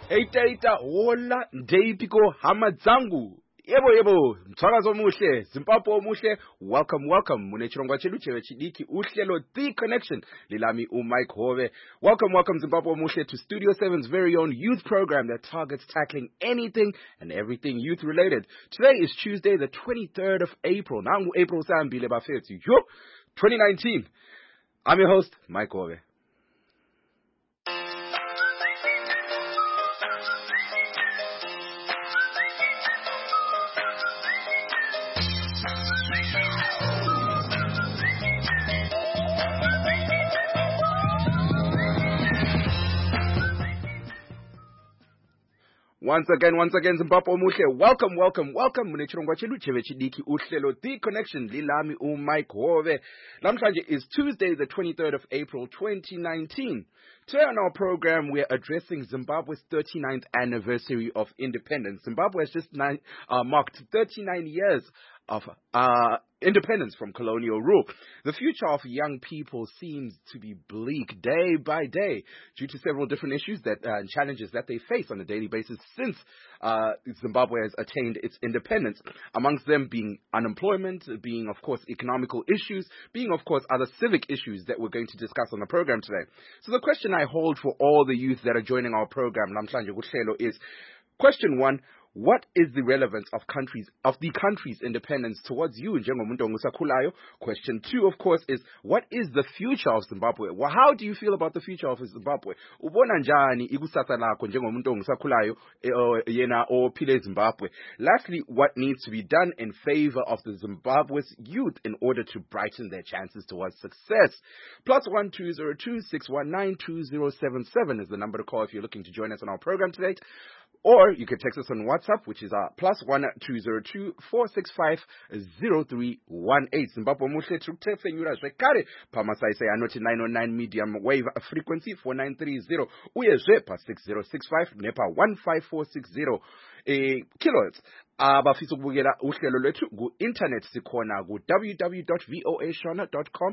Eita hola ndeyipiko hama dzangu. Yebo mthakazo omuhle Zimbabwe omuhle. Welcome mune chirongwa chedu chidiki uhlelo The Connection lilami uMike Hove. Welcome Zimbabwe omuhle to Studio 7's very own youth program that targets tackling anything and everything youth related. Today is Tuesday the 23rd of April. Nangu April sambile bafethu. 2019. I'm your host Mike Hove. Once again, Zimbabwe omuhle. Welcome. Mune chirongwa chedu chidiki uhlelo The Connection lilami uMike Hove. Namhlanje is Tuesday, the 23rd of April, 2019. Today on our program, we're addressing Zimbabwe's 39th anniversary of independence. Zimbabwe has just marked 39 years of independence from colonial rule. The future of young people seems to be bleak day by day due to several different issues and challenges that they face on a daily basis since Zimbabwe has attained its independence. Amongst them being unemployment, being of course economical issues, being of course other civic issues that we're going to discuss on the program today. So the question I hold for all the youth that are joining our program, Namhlanje Kuhlelo, is question 1. What is the relevance of the country's independence towards you, njengomuntu ongusakhulayo? Question 2, of course, is what is the future of Zimbabwe? Well, how do you feel about the future of Zimbabwe? Ubona njani ikusasa lakho njengomuntu ongusakhulayo yena ophile Zimbabwe? Lastly, what needs to be done in favor of the Zimbabwe's youth in order to brighten their chances towards success? +1 202 619 2077 is the number to call if you're looking to join us on our program today. Or you can text us on WhatsApp, which is +1 202 465 0318. Zimbabwe muhle tukutefenyura zvekare pamasaisai anoti 909 medium wave frequency 4930 uyezve pa6065 nepa 15460 kilohertz. Abafisa ukubukela uhlelo lwethu ku-internet sikhona ku-www.voashona.com,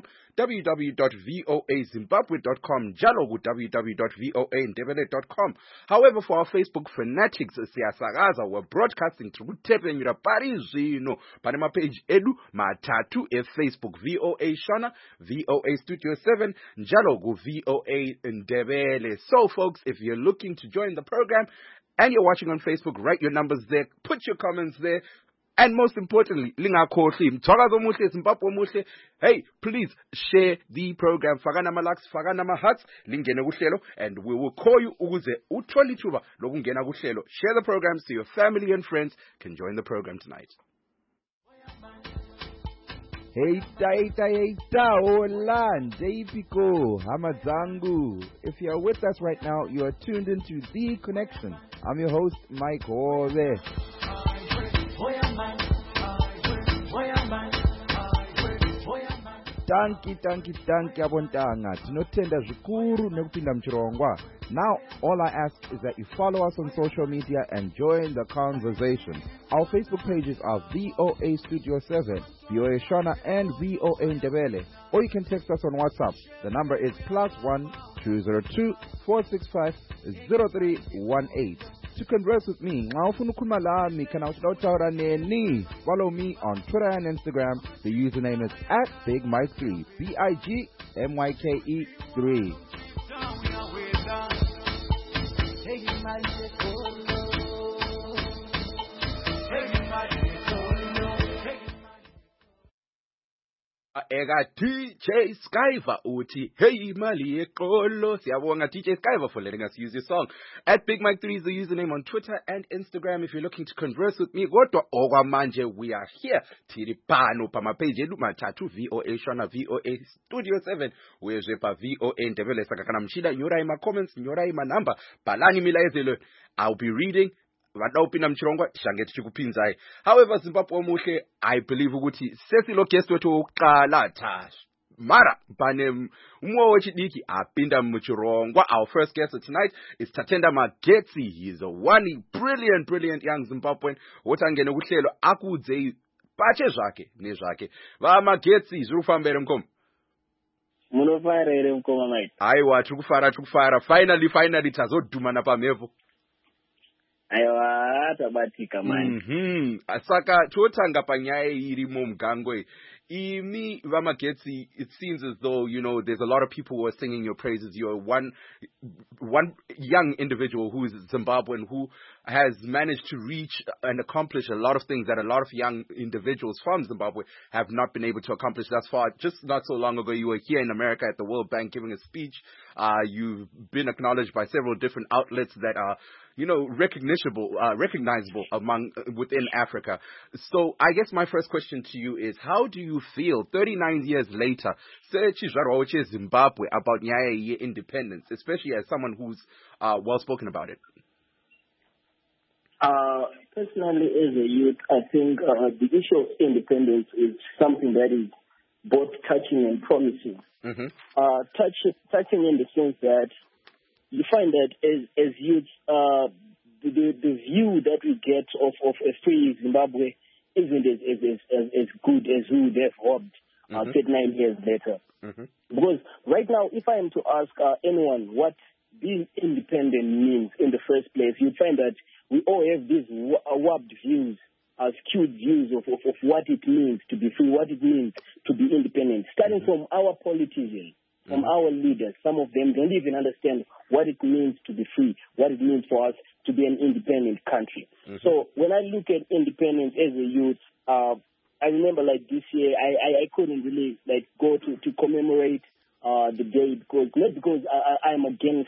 www.voazimbabwe.com, njalo ku-www.voandebele.com. However, for our Facebook fanatics, siyasakaza, we're broadcasting through Tepenyura Parizino, panema page edu matatu Facebook, VOA Shona, VOA Studio 7, njalo ku-VOA Ndebele. So folks, if you're looking to join the program, and you're watching on Facebook, write your numbers there, put your comments there, and most importantly, lingakhohli mthakazo omuhle Zimbabwe omuhle. Hey, please share the program. Fakana ama-likes, fakana ama-hearts, lingene kuhlelo, and we will call you ukuze uthole ithuba lokungena kuhlelo. Share the program so your family and friends can join the program tonight. Heita, hola, ndeyipiko, hamadzangu. If you're with us right now, you are tuned into The Connection. I'm your host, Mike Hove. Tanki abontanga. Tinotenda zvikuru nekupinda mchirongwa. Now, all I ask is that you follow us on social media and join the conversation. Our Facebook pages are VOA Studio 7, VOA Shona, and VOA Ndebele. Or you can text us on WhatsApp. The number is +1 202 465 0318. To converse with me, follow me on Twitter and Instagram. The username is @BigMike3, BIGMYKE3. Ega DJ Skyver uthi hey mali eqolo. Siyabonga DJ Skyver for letting us use your song. @BigMike3 is the username on Twitter and Instagram if you're looking to converse with me. Kodwa okwamanje we are here tiripano pamapage edu matatu VOA Shona, VOA Studio 7 uyezwe pa VOA Ndebele. Sakakana mshida nyorai ma comments, nyorai ma number, balani milaezelo. I'll be reading. However, Zimbabwe omuhle, I believe ukuthi sesilo guest wethu oqala Tash Mara bane umwe wechidiki apinda mchirongwa. Our first guest tonight is Tatenda Magetsi. He's a one brilliant young Zimbabwean wotangene kuhlelo akudze pache zvake nezvake. Va Magetsi zvirufambere mkomo. Munofara ere mkoma Mike? Aiwa tukufara. Finally tazodhumana pamhepo. aiwa tabatika manje. Saka totanga panyaya iri mumgangwe. Imi Vamagetsi, it seems as though, there's a lot of people who are singing your praises. You're one young individual who is Zimbabwean, who has managed to reach and accomplish a lot of things that a lot of young individuals from Zimbabwe have not been able to accomplish thus far. Just not so long ago, you were here in America at the World Bank giving a speech. You've been acknowledged by several different outlets that are recognizable within Africa. So I guess my first question to you is, how do you feel 39 years later, Zimbabwe, about Nyaya independence, especially as someone who's well spoken about it? Personally, as a youth, I think the issue of independence is something that is both touching and promising. Touching in the sense that you find that as youth, the view that we get of a free Zimbabwe isn't as good as we would have hoped 39 years later. Because right now, if I am to ask anyone what being independent means in the first place, you find that we all have these warped views, skewed views of what it means to be free, what it means to be independent, starting from our politicians. From our leaders. Some of them don't even understand what it means to be free, what it means for us to be an independent country. So when I look at independence as a youth, I remember like this year, I couldn't really like go to commemorate the day not because I'm against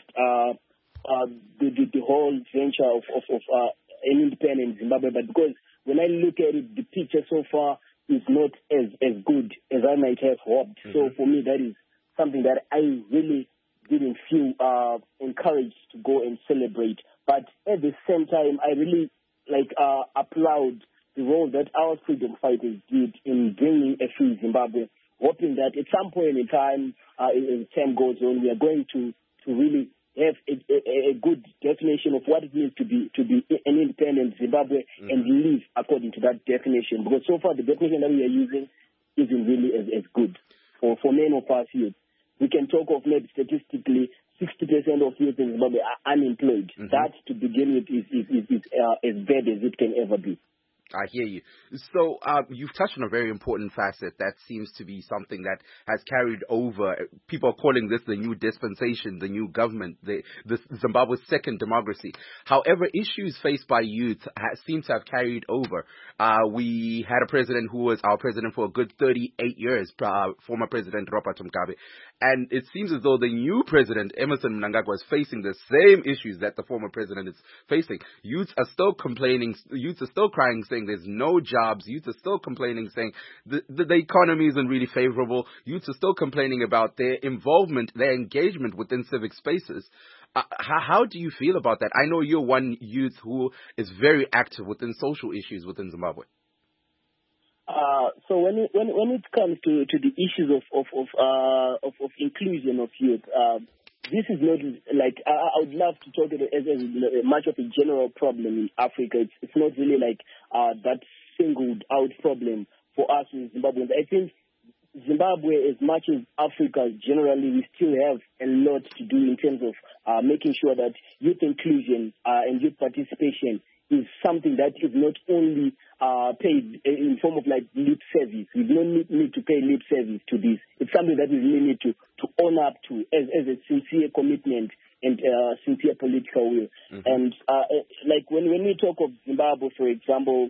the whole venture of an independent Zimbabwe, but because when I look at it, the picture so far is not as good as I might have hoped. So for me, that is something that I really didn't feel encouraged to go and celebrate. But at the same time, I really applaud the role that our freedom fighters did in bringing a free Zimbabwe, hoping that at some point in time, as time goes on, we are going to really have a good definition of what it means to be an independent Zimbabwe and live according to that definition. Because so far, the definition that we are using isn't really as good for many of us youth. We can talk of maybe statistically 60% of youth in Zimbabwe are unemployed. That, to begin with, is as bad as it can ever be. I hear you. So you've touched on a very important facet that seems to be something that has carried over. People are calling this the new dispensation, the new government, the Zimbabwe's second democracy. However, issues faced by youth seem to have carried over. We had a president who was our president for a good 38 years, former President Robert Mugabe. And it seems as though the new president, Emmerson Mnangagwa, is facing the same issues that the former president is facing. Youths are still complaining. Youths are still crying, saying there's no jobs. Youths are still complaining, saying the economy isn't really favorable. Youths are still complaining about their involvement, their engagement within civic spaces. How do you feel about that? I know you're one youth who is very active within social issues within Zimbabwe. So when it comes to the issues of inclusion of youth, this is not like I would love to talk as much of a general problem in Africa. It's not really like that singled out problem for us in Zimbabwe. I think Zimbabwe, as much as Africa generally, we still have a lot to do in terms of making sure that youth inclusion and youth participation is something that is not only paid in form of like lip service. We don't need to pay lip service to this. It's something that we really need to own up to as a sincere commitment and sincere political will. And like when we talk of Zimbabwe, for example,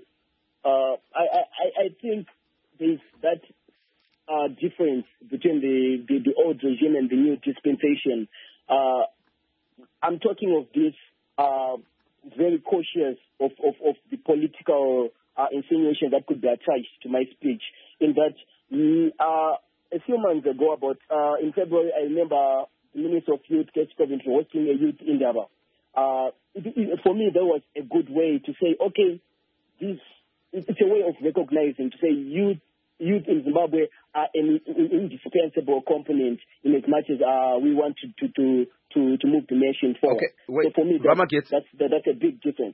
I think there's that difference between the old regime and the new dispensation. I'm talking of this very cautious of the political insinuation that could be attached to my speech, in that a few months ago, about in February, I remember the Minister of Youth, Kate Coventry, hosting a youth indaba. For me, that was a good way to say, okay, it's a way of recognizing, to say youth in Zimbabwe are an indispensable component in as much as we want to move the nation forward. Okay, wait. So for me, that's a big difference.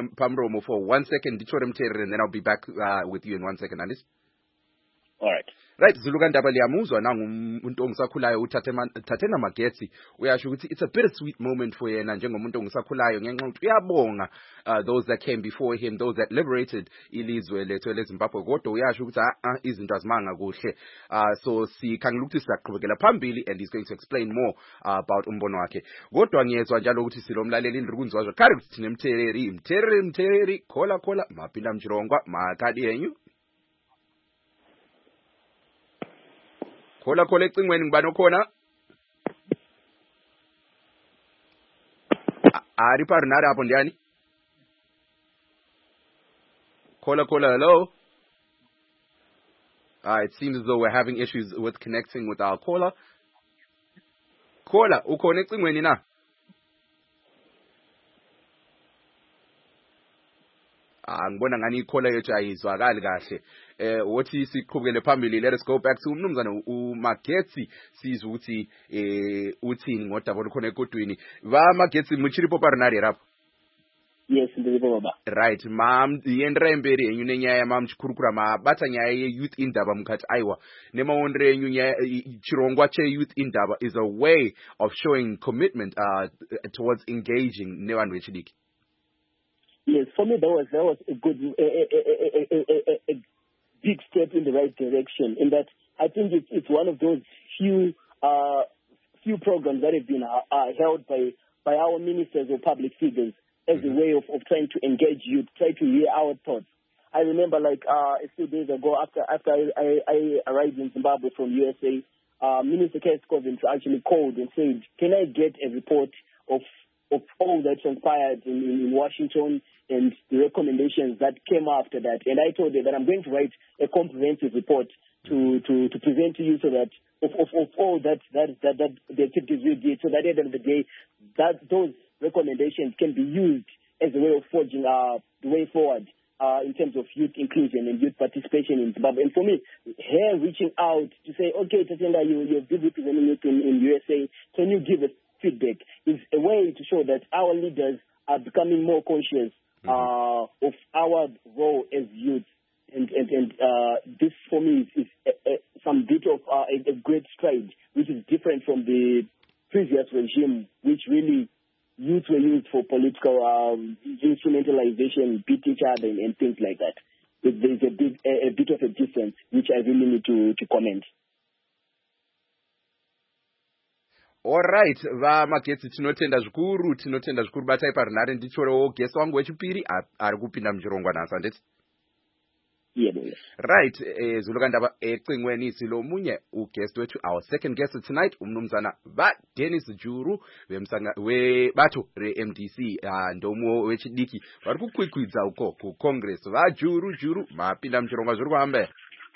For 1 second, and then I'll be back with you in 1 second, Alice. All right. Right, Zulukandaba liyamuzwa nangumuntu ongisakhulayo uThatena Magetsi uyasho ukuthi it's a bittersweet moment for yena njengomuntu ongisakhulayo ngenxa ukuthi uyabonga those that came before him, those that liberated ilizwe lethu leZimbabwe, kodwa uyasho ukuthi izinto azimanga kuhle. So sikhangela ukuthi siyaqhubekela phambili, and he's going to explain more about umbono wakhe. Kodwa ngiyezwa njalo ukuthi silomlaleli indrukunzwa khari ukuthi thine mthereri khola mapinda mchirongwa makadi yenyu. Khola ecingweni ngibani okhona? Ari parnara hapo ndani? Khola, hello? It seems as though we're having issues with connecting with our caller. Khola, ukhona ecingweni na? Ngibona ngani ikhola yethu ayizwakali kahle. Wothi siqhubekele phambili, let us go back to umnumzana uMagetsi sizwe ukuthi uthini ngodaba olukhona ekodweni. Magetsi muchiripo parinari rapho? Yes, ndiripo baba. Right, mam yendra embere yenyu nenyaya mam chikurukura mabata nyaya ye-youth indaba mukati aiwa nemaondre yenyu chirongwa che-youth indaba is a way of showing commitment towards engaging nevanhu vechidiki. Yes, for me that was a good a big step in the right direction. In that, I think it's one of those few programs that have been held by our ministers or public figures as a way of trying to engage youth, try to hear our thoughts. I remember like a few days ago after I arrived in Zimbabwe from USA, Minister Keith Covins actually called and said, "Can I get a report of all that transpired in Washington and the recommendations that came after that?" And I told her that I'm going to write a comprehensive report to present to you, so that of all that the activities we did, so that at the end of the day, that those recommendations can be used as a way of forging the way forward in terms of youth inclusion and youth participation in Zimbabwe. And for me, her reaching out to say, "Okay, Tatenda, you've been representing youth in USA, can you give us feedback?" is a way to show that our leaders are becoming more conscious of our role as youth, and this for me is some bit of a great stride, which is different from the previous regime, which really youth were used for political instrumentalization, beat each other and things like that. There's a bit of a difference, which I really need to comment. Alright, Magetsi tinotenda zvikuru batai parinare ndichorewo guest wangu wechipiri ari kupinda muchirongwa nhasi anditi? Right, Zulukandaba ecingweni silomunye uguest wethu, our second guest tonight, umnumzana Dennis Juru webato re-MDC ndomo wechidiki vari kukwikwidza uko kucongress. Juru mapinda muchirongwa zviri kuhamba.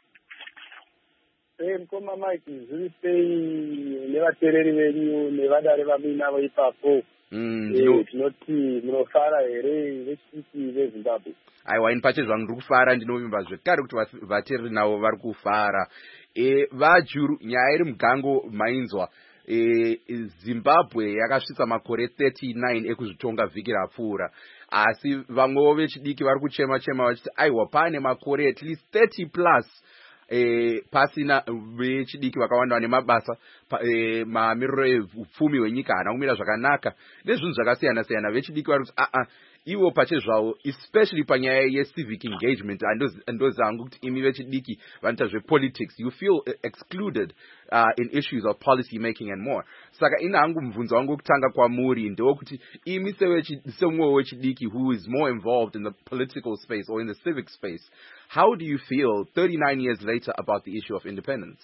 Mkoma Mike zvisei nevatereri venyu nevadare vamina ipapo tinoti munofara here vechidiki veZimbabwe? Aiwa, ini pache zvangu ndiri kufara, ndinovimba zvekare kuti vatereri navo vari kufara. Vajuru, nyaya iri mugango mainzwa, Zimbabwe yakasvitsa makore 39 ekuzvitonga vhiki rapfuura, asi vamwewo vechidiki vari kuchema vachiti aiwa pane makore at least 30 plus pasina vechidiki vakawanda vane mabasa, mamiriro eupfumi hwenyika hana kumira zvakanaka nezvinhu zvakasiyana vechidiki vari kuti ivo pache zvavo, especially panyaya ye-civic engagement, andozangu kuti imi vechidiki vanoita zvepolitics, you feel excluded in issues of policy making and more. Saka ina hangu mvunzo wangu kutanga kwamuri ndewokuti imi semwe wechidiki who is more involved in the political space or in the civic space, how do you feel 39 years later about the issue of independence?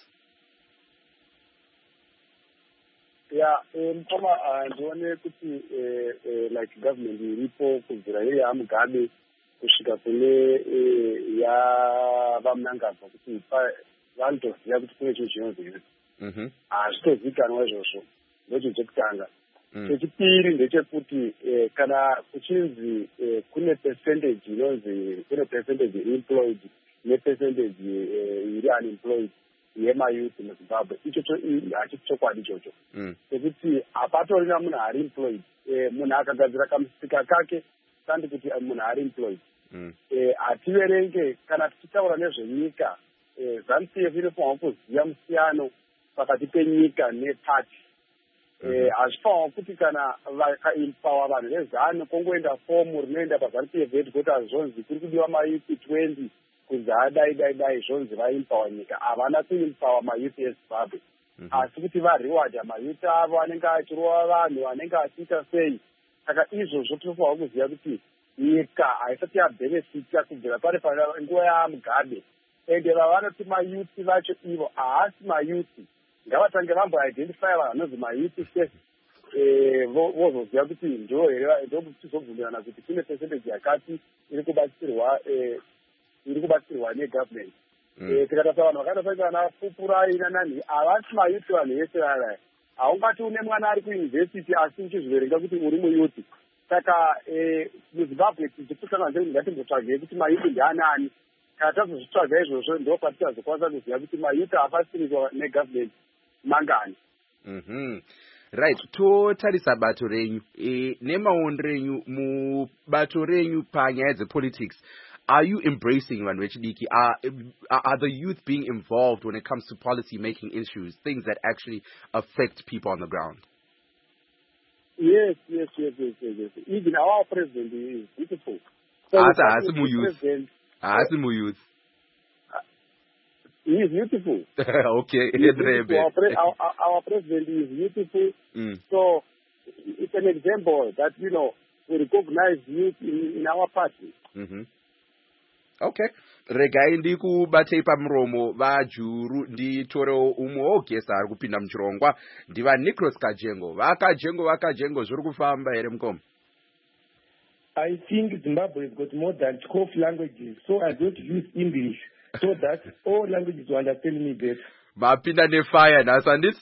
Mkoma ndione kuti like government iripo kubvira iri yaMugabe kusvika kune yavaMnangagwa kuti vanotoziva kuti kune chinhu chinonzi youth. Hazvitozivikanwa izvozvo, ndocho chekutanga. Chechipiri ndechekuti kana kuchinzi kune percentage inonzi kune percentage employed nepercentage iri unemployed yemayouth muZimbabwe, ichocho hachisi chokwadi ichocho. Sekuti hapatorina munhu ari employed, munhu akagadzira kamusika kake kandi kuti munhu ari employed. Hativerenge kana tichitaura nezvenyika ZANU-PF inofanwa kuziva musiyano pakati penyika nepati. Hazvifanwa kuti kana vakaempower vanhu vezanu kongoenda fomu rinoenda paZANU-PF headquarters zvonzi kuri kudiwa mayuthi 20 kunzi dai zvonzi vaempower nyika. Havana kuempower mayuthi eZimbabwe. Asi kuti varewarda mayuthi avo anenge achirova vanhu, anenge achiita sei. Saka izvozvo tinofanwa kuziva kuti nyika haisati yabenefita kubvira pari panguva yaMugabe. Ende vavanoti mayuthi vacho ivo haasi mayuthi. Ngavatange vamboidentify vanhu vanonzi mayuthi first, vozoziva kuti ndo here ndokutizobvumirana kuti kune percentage yakati iri kubatsirwa negovernment. Tikatarisa vanhu vakaita saana Pupurai nanani havasi mayuthi vanhu vese vaya. Haungati une mwana ari kuuniversity asi uchizviverenga kuti uri muyuthi. Saka muZimbabwe tichitotanga nzekuti ngatimbotsvagei kuti mayuthi ndeanani. Kana tazozvitsvaga izvozvo ndo patitazokwanisa kuziva kuti mayuthi haapasirirwa negovernment mangani. Right, totarisa bato renyu nemaonero enyu mubato renyu panyaya dzepolitics. Are you embracing vanhu vechidiki? Are the youth being involved when it comes to policy making issues, things that actually affect people on the ground? Yes. Even our president is beautiful. Asi mu youth. He is beautiful. Okay. Our president is beautiful. So it's an example that, we recognize youth in our party. Okay. Regai ndikubatei pamuromo vaJuru nditorewo umwe wogesa ari kupinda muchirongwa ndiva Nicholas Kajengo. Vakajengo zviri kufamba here mukomo? I think Zimbabwe has got more than 12 languages, so I don't use English so that all languages will understand me better. Mapinda nefire nhasi handisi?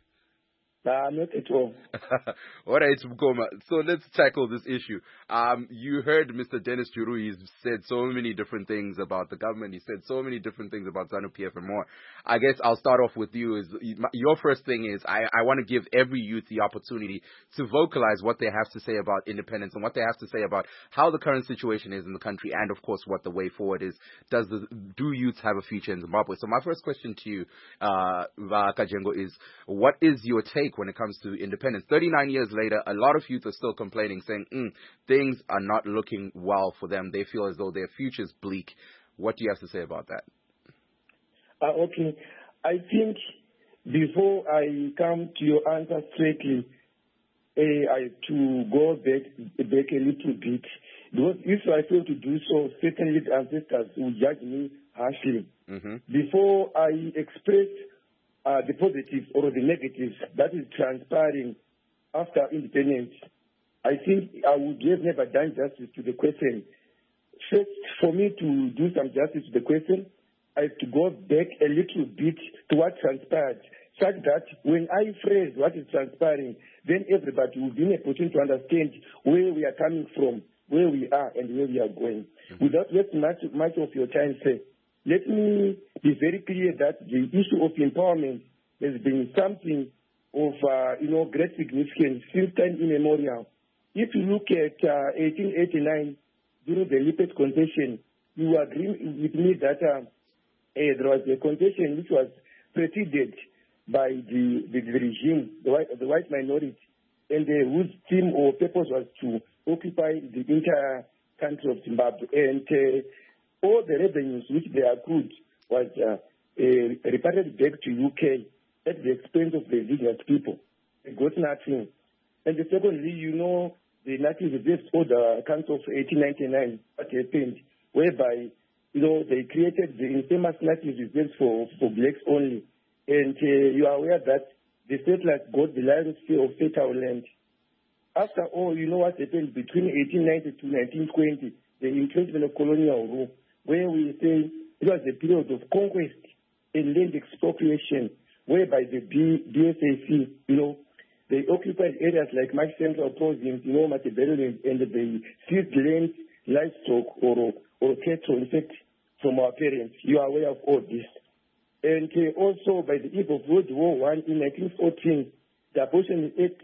Not at all. All right, Mkoma. So let's tackle this issue. You heard Mr. Dennis Juru. He's said so many different things about the government. He said so many different things about ZANU-PF and more. I guess I'll start off with you. Your first thing is I want to give every youth the opportunity to vocalize what they have to say about independence and what they have to say about how the current situation is in the country and, of course, what the way forward is. Do youths have a future in Zimbabwe? So my first question to you, Kajengo, is what is your take when it comes to independence? 39 years later, a lot of youth are still complaining, saying things are not looking well for them. They feel as though their future's bleak. What do you have to say about that? Okay. I think before I come to your answer straightly, I have to go back a little bit. Because if I fail to do so, certainly the ancestors will judge me harshly. Before I express the positives or the negatives that is transpiring after independence, I think I would have never done justice to the question. First, for me to do some justice to the question, I have to go back a little bit to what transpired, such that when I phrase what is transpiring, then everybody will be in a position to understand where we are coming from, where we are, and where we are going. Without wasting much of your time, sir, let me be very clear that the issue of empowerment has been something of great significance since time immemorial. If you look at 1889, during the Lipet concession, you agree with me that there was a concession which was preceded by the regime, the white minority, and whose theme or purpose was to occupy the entire country of Zimbabwe. And all the revenues which they accrued was repatriated back to UK at the expense of the indigenous people. They got nothing. And secondly, the Native Reserves Order Council of 1899, what happened, whereby, they created the infamous Native Reserves for blacks only. And you are aware that the settlers got the lion's share of fertile land. After all, you know what happened between 1890 to 1920, the entrenchment of colonial rule, where we say it was a period of conquest and land expropriation, whereby the BSAC, they occupied areas like my central province, Matabeleland, and they seized land, livestock, or cattle, in fact, from our parents. You are aware of all this. And also, by the eve of World War I in 1914, the Abortion Act,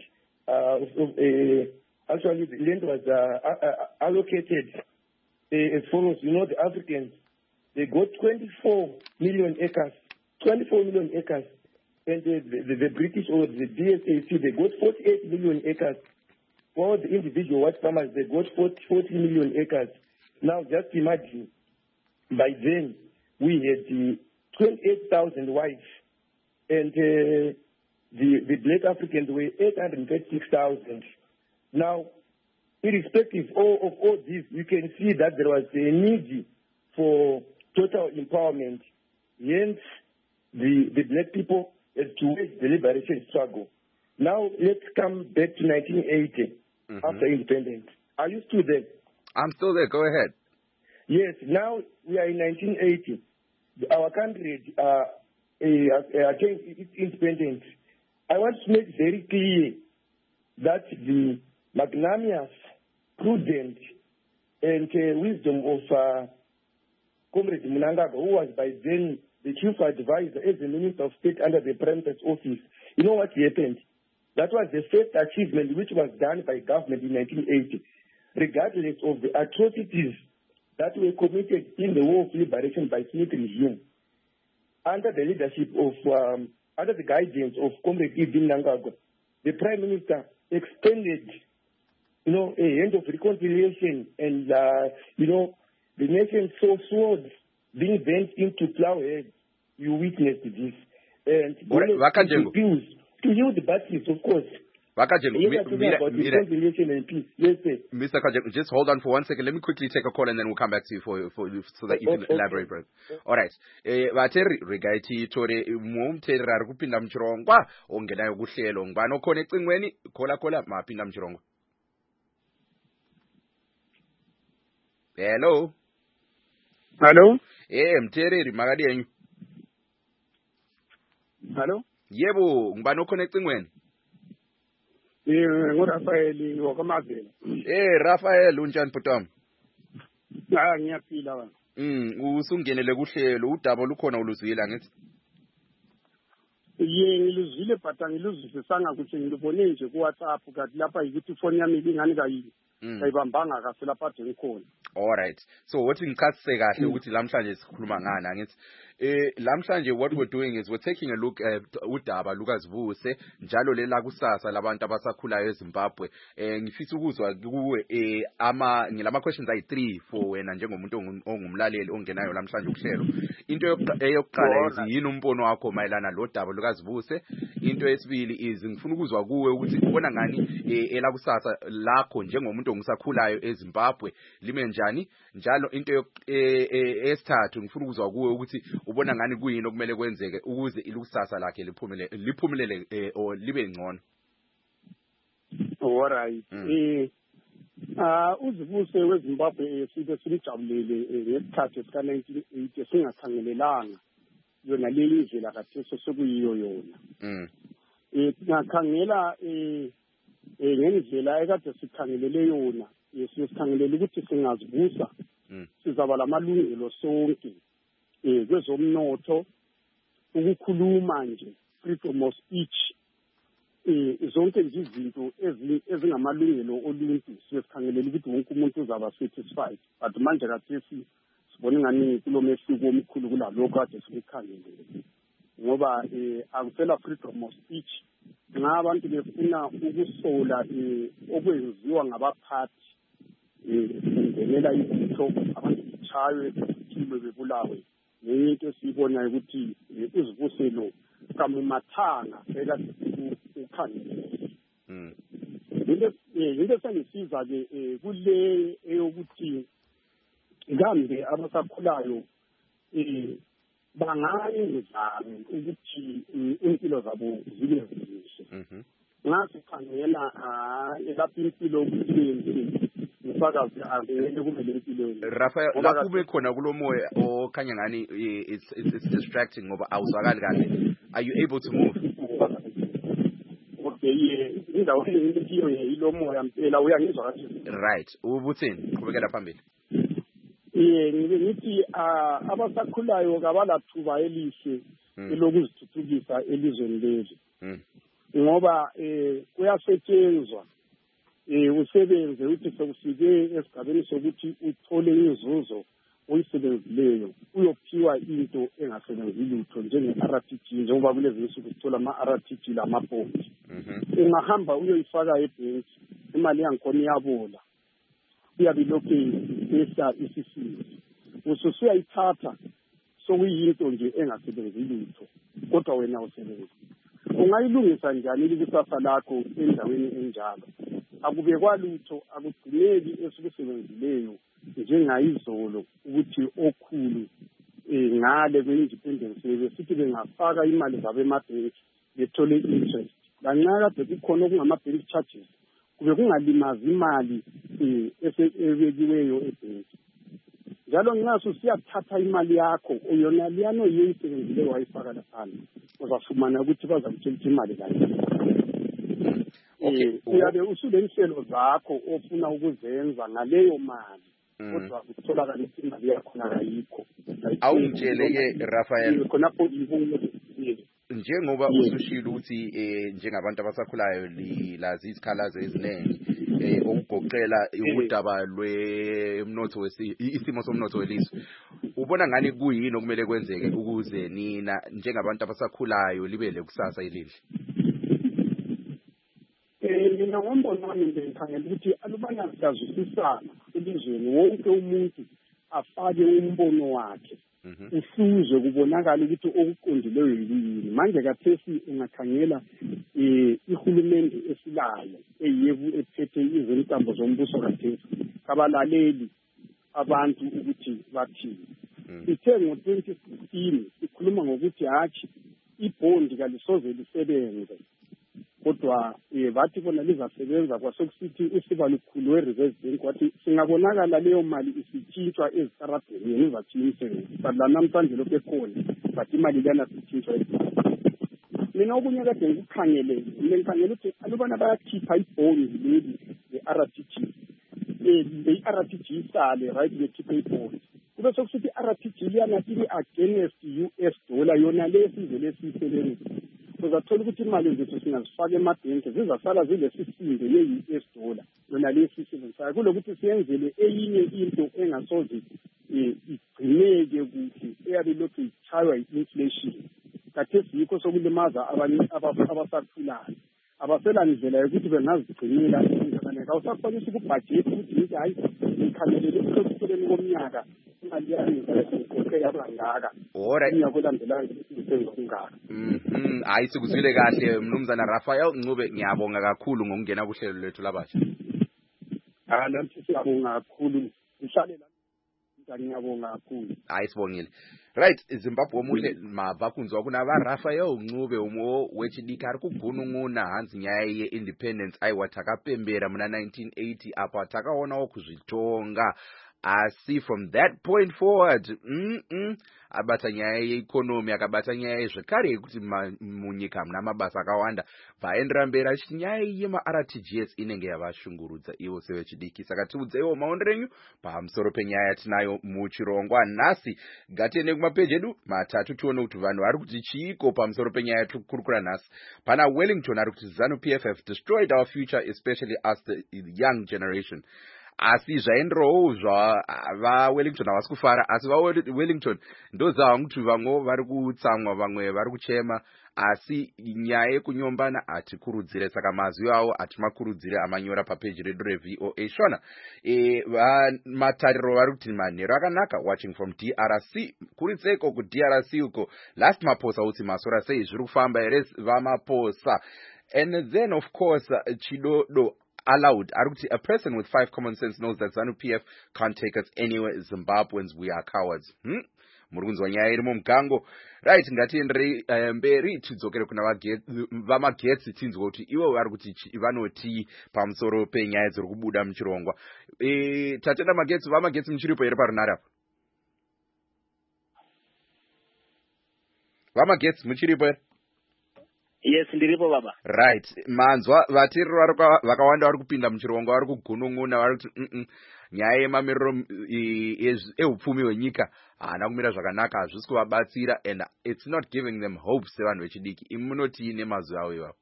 actually the land was allocated as follows. The Africans they got 24 million acres. 24 million acres. And the British or the DSAC, they got 48 million acres. For the individual white farmers, they got 40 million acres. Now, just imagine, by then, we had 28,000 whites, and the black Africans were 836,000. Now, irrespective of all this, you can see that there was a need for total empowerment. Hence, the black people had to wage the liberation struggle. Now, let's come back to 1980, after independence. Are you still there? I'm still there. Go ahead. Yes. Now, we are in 1980. Our country attained its independence. I want to make very clear that the magnanimous, prudent, and wisdom of Comrade Mnangagwa, who was by then the chief advisor as the Minister of State under the Prime Minister's office, you know what happened? That was the first achievement which was done by government in 1980, regardless of the atrocities that were committed in the War of Liberation by Smith regime. Under the leadership of, under the guidance of Comrade Mnangagwa, the Prime Minister extended, a hand of reconciliation, and, the nation saw swords being bent into plowheads. You witnessed this. And to yield the battles, of course. Mr. Kajeng, just hold on for 1 second. Let me quickly take a call and then we'll come back to you so that you can elaborate. All right. Bateri regaiti tore mumteri ari kupinda mchirongwa ongenayo kuhlelo ngibani okhona ecingweni khola mapinda mchirongwa. Hello. Hello. Mtereri makadi yenyu. Hello. Yebo, ngibani okhona ecingweni? NguRafael wakwamazela. Rafael unjani bhutam? Ngiyaphila wena. Usungenele kuhlelo udaba lukhona uluzwile ngithi. Ngiluzwile but angiluzwisisanga ukuthi ngilubone nje ku WhatsApp kanti lapha yikuthi phone yami ingani kayini. Ayibambanga kahle lapha ade ngikhona. All right. So what ngikhathise kahle ukuthi lamhlanje sikhuluma ngani angithi lamhlanje what we're doing is we're taking a look at udaba lukaZivuse njalo lela kusasa labantu abasakhulayo eZimbabwe. Ngifisa ukuzwa kuwe ngilama questions ayi3 for wena njengomuntu ongumlaleli ongenayo lamhlanje ukuhlelo. Into eyokuqala yini umbono wakho mayelana lo daba lukaZivuse? Into yesibili is ngifuna ukuzwa kuwe ukuthi ubona ngani ela kusasa lakho njengomuntu ongusakhulayo eZimbabwe lime njani njalo into esithathu ngifuna ukuzwa kuwe ukuthi ubona ngani kuyini okumele kwenzeke ukuze ikusasa lakhe liphumelele or libe ngcono. All right. uZivuse weZimbabwe sibe simjabulele ngesikhathi sika 1980 singakhangelelanga yona leli indlela kaTheso sokuyiyo yona. Singakhangela ngendlela ekade sikhangelele yona sikhangelele ukuthi singazibusa sizaba lamalungelo sonke kwezomnotho ukukhuluma nje freedom of speech zonke nje izinto ezingamalungelo oluntu sikhangelele ukuthi wonke umuntu uzaba satisfied but manje kaTheso sibona ngani kulomehluko omkhulu kulalokho kade sikhangelele ngoba akusela freedom of speech nxa abantu befuna ukusola okwenziwa ngabaphathi kungenela izitho abantu bechaywe bethulwe bebulawe nenye into esiyibonayo ukuthi uzivuselo kamumathanga ekade ukhangelele into esengisiza-ke kule eyokuthi kambe abasakhulayo bangayenzani ukuthi impilo zabo zibe zihle ngasikhangela lapho impilo ukuthi umsakazi angeke kube lempilo Rafael lapho ube khona kulomoya okhanya ngani it's distracting ngoba awuzwakali kahle. Are you able to move? Okay, indawo engiyiyo ilomoya impela uyangizwa kahle. Right. Ubuthini? Qhubekela phambili. Ngithi abasakhulayo kabalathuba elihle elokuzithuthukisa elizweni leli ngoba kuyasetshenzwa usebenze ukuthi sekufike esigabeni sokuthi uthole inzuzo oyisebenzileyo uyophiwa into engasebenzi lutho njenge-RTG, njengoba kulezi nsuku sithola ama-RTG lamapondi. Ungahamba uyoyifaka ebhenki, imali yangikhona iyabola, uyabe lokhu besa isisindo, ususuyayithatha sokuyinto nje engasebenzi lutho, kodwa wena usebenza. Ungayilungisa njani ikusasa lakho endaweni enjalo? Akubekwa lutho, akugcineki esukusebenzileyo njengayizolo ukuthi okhulu ngale kwe-independence besithi bengafaka imali zabo emabhenki bethole interest. Lanxa kade kukhona okungama-bank charges, kube kungalimazi imali ebekiweyo ebhenki. Njalo nxa usiyathatha imali yakho yona liyano yisebenzileyo wayifaka laphana, uzafumana ukuthi bazakutshela imali kahle. Uyabe usulenhlelo zakho ofuna ukuzenza ngaleyo mali, kodwa kutholakala ukuthi imali yakhona ayikho. Awungitshele-ke Raphael, khonapho njengoba usushilo ukuthi njengabantu abasakhulayo lazi izikhalazo eziningi okugoqela udaba lwemnotho isimo somnotho welizwe, ubona ngani kuyini okumele kwenzeke ukuze nina njengabantu abasakhulayo libe lekusasa elihle? Mina ngombono wami ngikhangela ukuthi alubana siyazwisisana elizweni, wonke umuntu afake umbono wakhe, uhluzwe kubonakala ukuthi okuqondileyo yini. Manje kathesi ungakhangela ihulumende esilayo eyebu ephethe izintambo zombuso kathesi kabalaleli abantu ukuthi bathini. Sithe ngo-2016 sikhuluma ngokuthi hatshi ibhondi kalisoze lisebenze, kodwa bathi bona lizasebenza kwasekusithi usiba lukhulu we-Reserve Bank wathi singabonakala leyo mali isitshintshwa ezitaradeni izathi imisebenzi. But la namhlanje lokhu ekhona, but imali liyana sitshintshwa ezitaradeni. Mina okunye kade ngikukhangele, ngikhangela ukuthi alubana bayakhipha ibhondi leli le-RTG. Le-RTG isale, right, bekhiphe ibhondi. Kube sokusithi i-RTG liyana ili against US dollar, yona lesize lesisebenzi. Uzathola ukuthi imali zethu singazifaka emabhenki zizasala zilesisindo ye-US dollar, yona lesisebenzayo, kulokuthi siyenzele eyinye into engasoze igcineke kuhle eyabe lokhu itshaywa yi-inflation. Kathesi yikho sokulimaza abanye abasakhulayo, abasela ndlela yokuthi bengazigcinela kanjani. Awusakwanisa ukubhajethi ukuthi hayi ngikhangelele ekupheleni komnyaka imali yami ngizayikhokhela abangaka unyaka olandelayo isenza kungaka. Hayi, sikuzwile kahle Mnumzana Raphael Ncube, ngiyabonga kakhulu ngokungena kuhlelo lwethu labasha. Nathi siyabonga kakhulu, ngihlale la ngiyabonga kakhulu. Hayi, sibongile. Right, Zimbabwe omuhle mavakunzwa kunaba Raphael Ncube umo wechidiki ari kugunun'una hanzi nyaya ye-independence aiwatakapembera muna 1980 apa takaonawo kuzvitonga. Asi from that point forward abata nyaya yeekonomi akabata nyaya yezvekare yekuti munyika muna mabasa akawanda vaendera mberi achiti nyaya yema-RTGS inenge yavashungurudza ivo sevechidiki. Saka tiudzeiwo maondero enyu pamusoro penyaya yatinayo muchirongwa nhasi. Ngatiende kumapeji edu matatu tione kuti vanhu vari kuti chiiko pamusoro penyaya yatikurukura nhasi. Pana Wellington ari kuti ZANU-PF have destroyed our future, especially us the young generation. Asi zvaenderowo vaWellington havasi kufara, asi vaWellington ndozava kuti vamwe vari kutsamwa, vamwe vari kuchema, asi nyaya yekunyombana hatikurudzire. Saka mazwi avo hatimakurudzire amanyora papeji redu reVOA Shona. Matariro vari kuti manhero akanaka, watching from DRC. Kuritseko kuDRC uko last maposa uti masora sei zviri kufamba here vamaposa. And then of course Chidodo allowed. A person with 5 common sense knows that ZANU-PF can't take us anywhere. Zimbabweans, we are cowards. Murunzwa nyaya iri mumugango. Right, ngatienderei mberi tidzokere kuna vamagetsi tinzwe kuti ivo vari kuti vanoti pamusoro penyaya dziri kubuda muchirongwa. Tatenda magetsi, vamagetsi muchiripo here parunhare apa? Vamagetsi muchiripo here? Yes, ndiripo baba. Right, manzwa vatiriro vakawanda vari kupinda muchirongwa vari kugunun'una vari kuti nyaya yemamiriro ehupfumi hwenyika haana kumira zvakanaka, hazvisi kuvabatsira, and it's not giving them hope sevanhu vechidiki. Imi munoti nemazwi avo iwawo?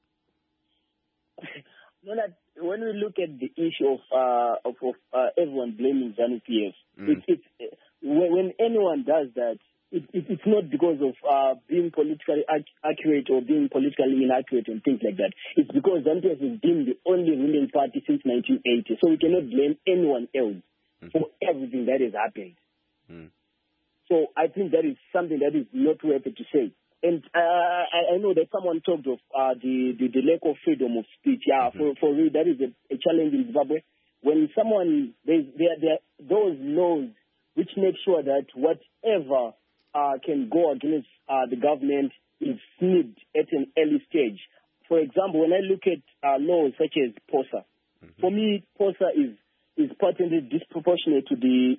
When we look at the issue of everyone blaming ZANU-PF, when anyone does that, it's not because of being politically accurate or being politically inaccurate and things like that. It's because ZANU-PF has been the only ruling party since 1980. So we cannot blame anyone else for everything that has happened. So I think that is something that is noteworthy to say. And I know that someone talked of the lack of freedom of speech. Yeah, for me, that is a challenge in Zimbabwe. When someone, there those laws which make sure that whatever can go against the government is snipped at an early stage. For example, when I look at laws such as POSA, for me, POSA is patently disproportionate to the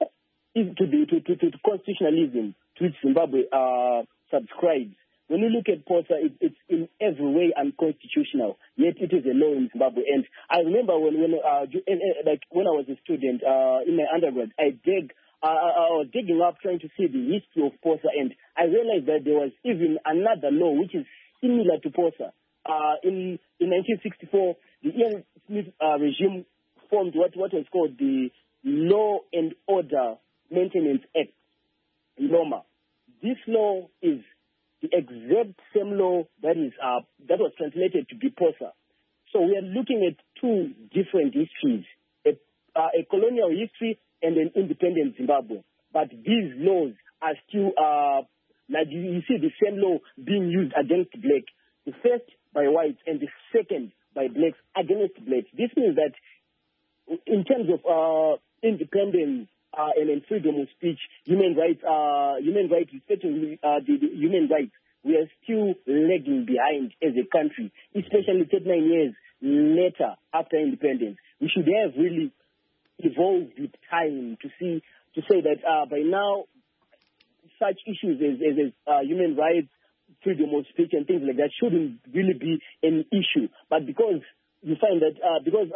constitutionalism to which Zimbabwe subscribes. When you look at POSA, it's in every way unconstitutional, yet it is a law in Zimbabwe. And I remember when I was a student in my undergrad, I was digging up trying to see the history of POSA, and I realized that there was even another law which is similar to POSA. In 1964, the Ian Smith regime formed what was called the Law and Order Maintenance Act, LOMA. This law is the exact same law that was translated to be POSA. So we are looking at two different histories, a colonial history and an independent Zimbabwe. But these laws are still, like you see the same law being used against black, the first by whites and the second by blacks against blacks. This means that in terms of independence and freedom of speech, human rights, especially the human rights, we are still lagging behind as a country, especially 39 years later after independence. We should have really evolved with time to say that by now such issues as human rights, freedom of speech and things like that shouldn't really be an issue. But because you find that because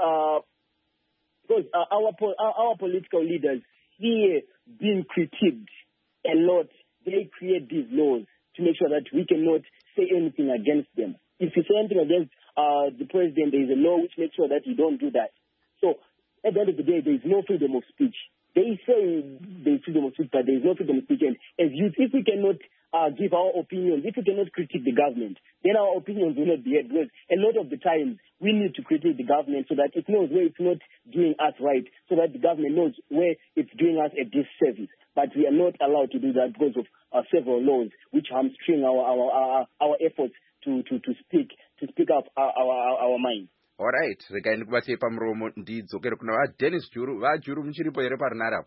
our political leaders fear being critiqued a lot, they create these laws to make sure that we cannot say anything against them. If you say anything against the president, there is a law which makes sure that you don't do that. So at the end of the day, there is no freedom of speech. They say there is freedom of speech, but there is no freedom of speech. And as youth, if we cannot give our opinions, if we cannot critique the government, then our opinions will not be heard. Because a lot of the time, we need to critique the government so that it knows where it's not doing us right, so that the government knows where it's doing us a disservice. But we are not allowed to do that because of several laws which hamstring our efforts to speak up our mind. All right, rekaini kubatsei pamuromo ndidzokere kuna vaDennis Juru. VaJuru muchiripo here parinara?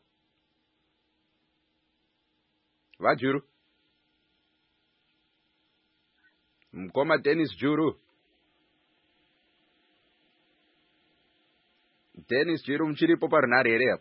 VaJuru? Mkoma Dennis Juru. Dennis Juru muchiripo parinara here?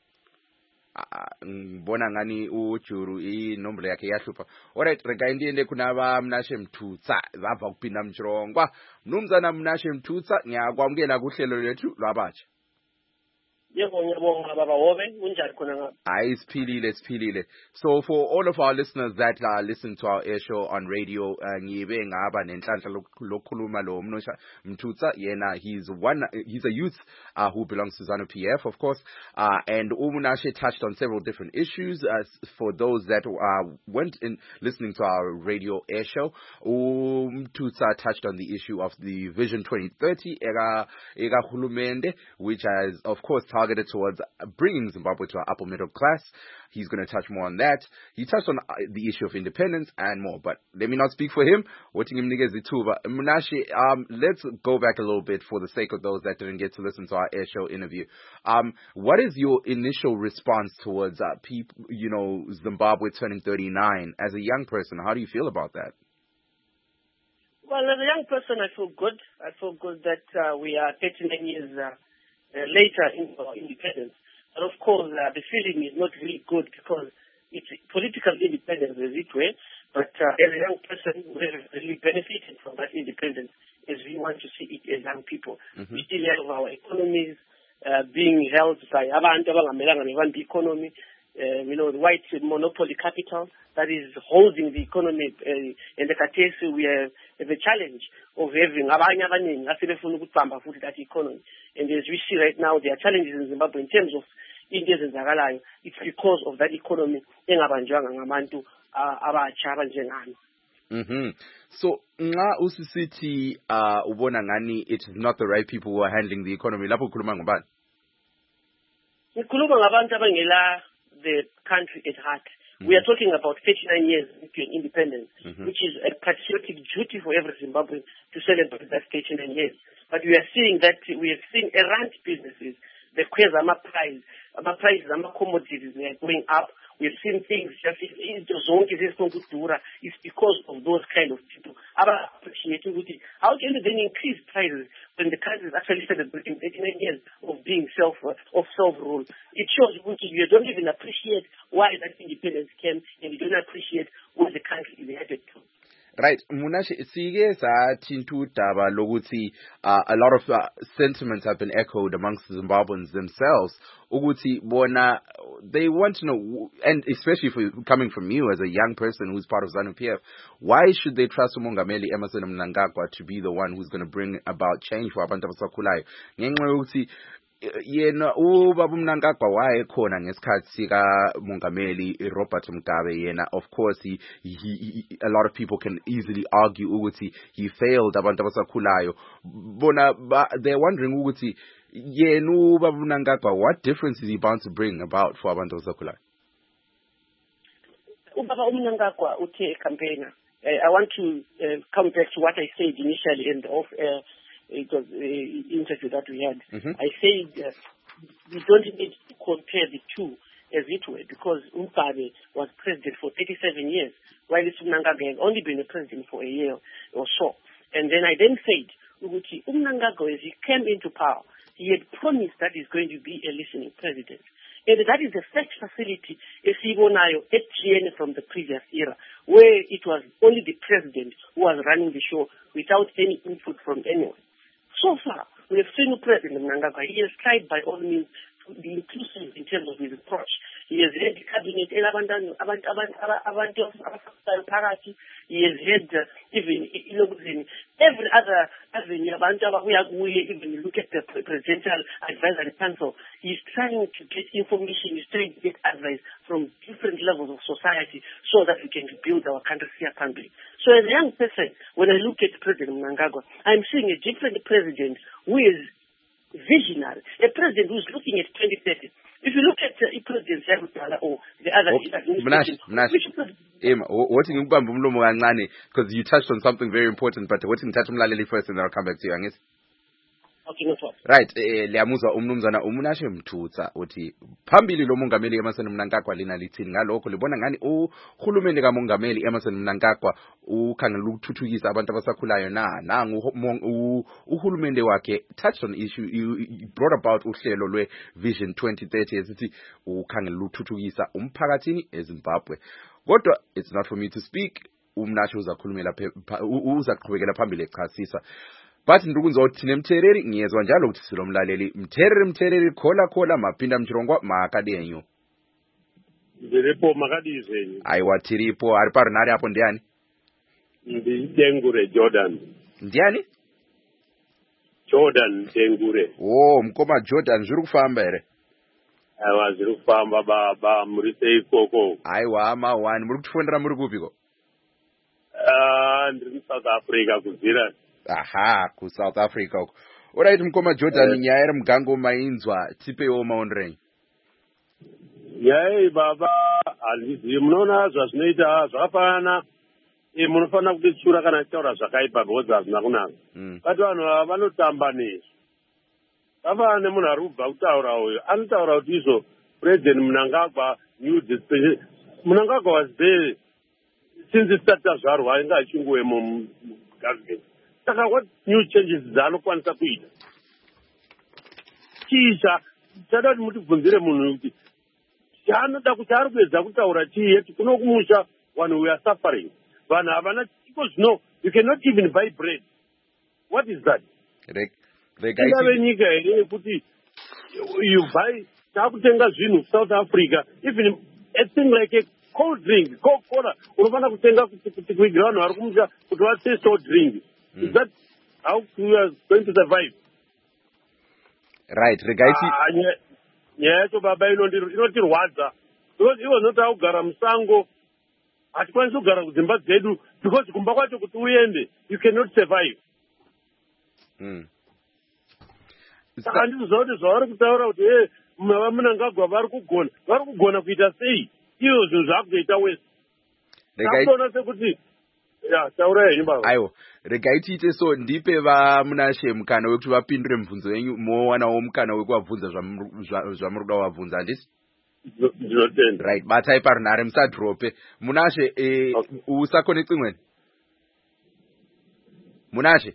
Mbona ngani uJuru inombolo yake yahlupa. Alright, rega ndiende kuna vaMnashe Mthutsa zabva kupinda muchirongwa. Mnumzana Mnashe Mthutsa, ngiyakwamukela kuhlelo lethu lwabatsha. Ngiyabonga baba Hobe, unjani khona ngapha? Hayi siphilile. So for all of our listeners that listen to our air show on radio, ngibe ngaba nenhlanhla lokukhuluma lo Mthutsa, yena he's a youth who belongs to ZANU-PF, of course, and Mnashe touched on several different issues. For those that went in listening to our radio air show, Mthutsa touched on the issue of the Vision 2030 ega hulumende, which has of course targeted towards bringing Zimbabwe to an upper middle class. He's going to touch more on that. He touched on the issue of independence and more, but let me not speak for him. Mnashe, let's go back a little bit for the sake of those that didn't get to listen to our air show interview. What is your initial response towards people, Zimbabwe turning 39 as a young person? How do you feel about that? Well, as a young person, I feel good. I feel good that we are 39 years later in our independence. But of course, the feeling is not really good because it's political independence as it were. But as a young person, we have really benefited from that independence as we want to see it as young people. We still have our economies being held by abantu abangamelanga bebambe economy. The white monopoly capital that is holding the economy. In the case, we have the challenge of having that economy. And as we see right now, there are challenges in Zimbabwe in terms of into ezenzakalayo, it's because of that economy engabanjwanga ngabantu abatsha abanjengami. So nxa usisithi ubona ngani it is not the right people who are handling the economy, lapho ukhuluma ngobani? Ngikhuluma ngabantu abangela the country at heart. We are talking about 39 years into independence, which is a patriotic duty for every Zimbabwean to celebrate that 39 years. But we are seeing errant businesses, the Kwezama price, commodities, they are going up. We've seen things just it's because of those kind of people. How can they then increase prices when the country is actually celebrating 39 years of being self-rule? It shows you don't even appreciate why that independence came, and you don't appreciate what the country is headed to. Right, Munashe, sike sathinta udaba lokuthi a lot of sentiments have been echoed amongst Zimbabweans themselves. Ukuthi bona, they want to know, and especially coming from you as a young person who's part of ZANU-PF, why should they trust uMongameli Emmerson Mnangagwa to be the one who's going to bring about change for abantu abasakhulayo? Ngenxa yokuthi yena ubaba uMnangagwa wayekhona ngesikhathi sika Mongameli Robert Mugabe. Yena, of course, he a lot of people can easily argue ukuthi he failed abantu abasakhulayo. Bona they're wondering ukuthi yena ubaba uMnangagwa, what difference is he bound to bring about for abantu abasakhulayo? Ubaba uMnangagwa uthe campaigner. I want to come back to what I said initially in the off-air. It was an interview that we had. I said we don't need to compare the two as it were, because Mugabe was president for 37 years, while Mnangagwa had only been a president for a year or so. And then I said, Mnangagwa, as he came into power, he had promised that he's going to be a listening president. And that is the first facility, from the previous era, where it was only the president who was running the show without any input from anyone. So far, we have seen the President Mnangagwa. He has tried by all means to be inclusive in terms of his approach. He has had the cabinet, he has had even every other avenue. Even look at the Presidential Advisory Council. He's trying to get information, he's trying to get advice from different levels of society so that we can build our country here. So as a young person, when I look at President Mnangagwa, I'm seeing a different president who is visionary, a president who's looking at 2030. If you look at President Zambala or the other administrations, because you touched on something very important, but what in touch first and then I'll come back to you. Okay, no problem. Right, liyamuzwa umnumzana uMunashe Mthutsa uthi phambili lo Mongameli Emmerson Mnangagwa lina lithini ngalokho libona ngani uhulumende kaMongameli Emmerson Mnangagwa ukhangela ukuthuthukisa abantu abasakhulayo nangu uhulumende wakhe touched on issue, you brought about uhlelo lwe Vision 2030 esithi ukhangela ukuthuthukisa umphakathini eZimbabwe. Kodwa it's not for me to speak, uMnashe uzaqhubekela phambili echasisa. But ndukunzothi nemthereri ngiyezwa njalo ukuthi silomlaleli mthereri khola mapinda mchirongwa makadenyu. Ndiripo makadizenyu. Aiwa tiripo ari parinari hapo ndiani? Ndengure Jordan. Ndiani? Jordan Dengure. Oh, mkoma Jordan zviri kufamba ere? Aiwa zviri kufamba baba muri sei koko. Aiwa amawani muri kutifondera muri kupiko? Ndiri South Africa kubvira. Aha, ku South Africa uko. Alright mkoma Jordan, nyaya iri mugango mainzwa tipewo maonrenyi. Yai baba alizi munoona zvazvinoita zvakafanana munofana kudetsura kana taura zvakaipa because hazvina kunaka. But vanhu vanotamba nezvo. Kafanana nemunhu ari kubva kutaura uyo anotaura kuti izvo President Mnangagwa new dispensation. Mnangagwa was there since isati tazvarwa ainge achinguwe mugovernment. Saka what new changes dzaanokwanisa kuita? Chicha chada kuti mutibvunzire munhu kuti chaanoda kuti ari kuedza kutaura chii yeti kuno kumusha vanhu we are suffering. Vanhu havana because no, you cannot even buy bread. What is that? Ingave nyika here yekuti you buy takutenga zvinhu South Africa, even a thing like a cold drink, Coca-Cola, unofana kutenga kuti kuigira vanhu vari kumusha kuti vateste drink. Is that how we are going to survive? Right, nyaya yacho baba inotirwadza because iwo zvinoti kugara musango hatikwanisi kugara kudzimba dzedu because kumba kwacho kuti uende you cannot survive. Saka handizviziva kuti zvavari kutaura kuti Mnangagwa vari kugona kuita sei iyo zvinhu zvaakutoita wese. Takutoona sekuti taura henyu baba. Aiwa, regai tiite so, ndipe vaMunashe mukana wekuti vapindure mibvunzo yenyu, muowanawo mukana wekuvabvunza zvamuri kuda kuvabvunza, handisi? Ndinotenda. Right, batai parunhare musadrope. Munashe, usakonekti imweni. Munashe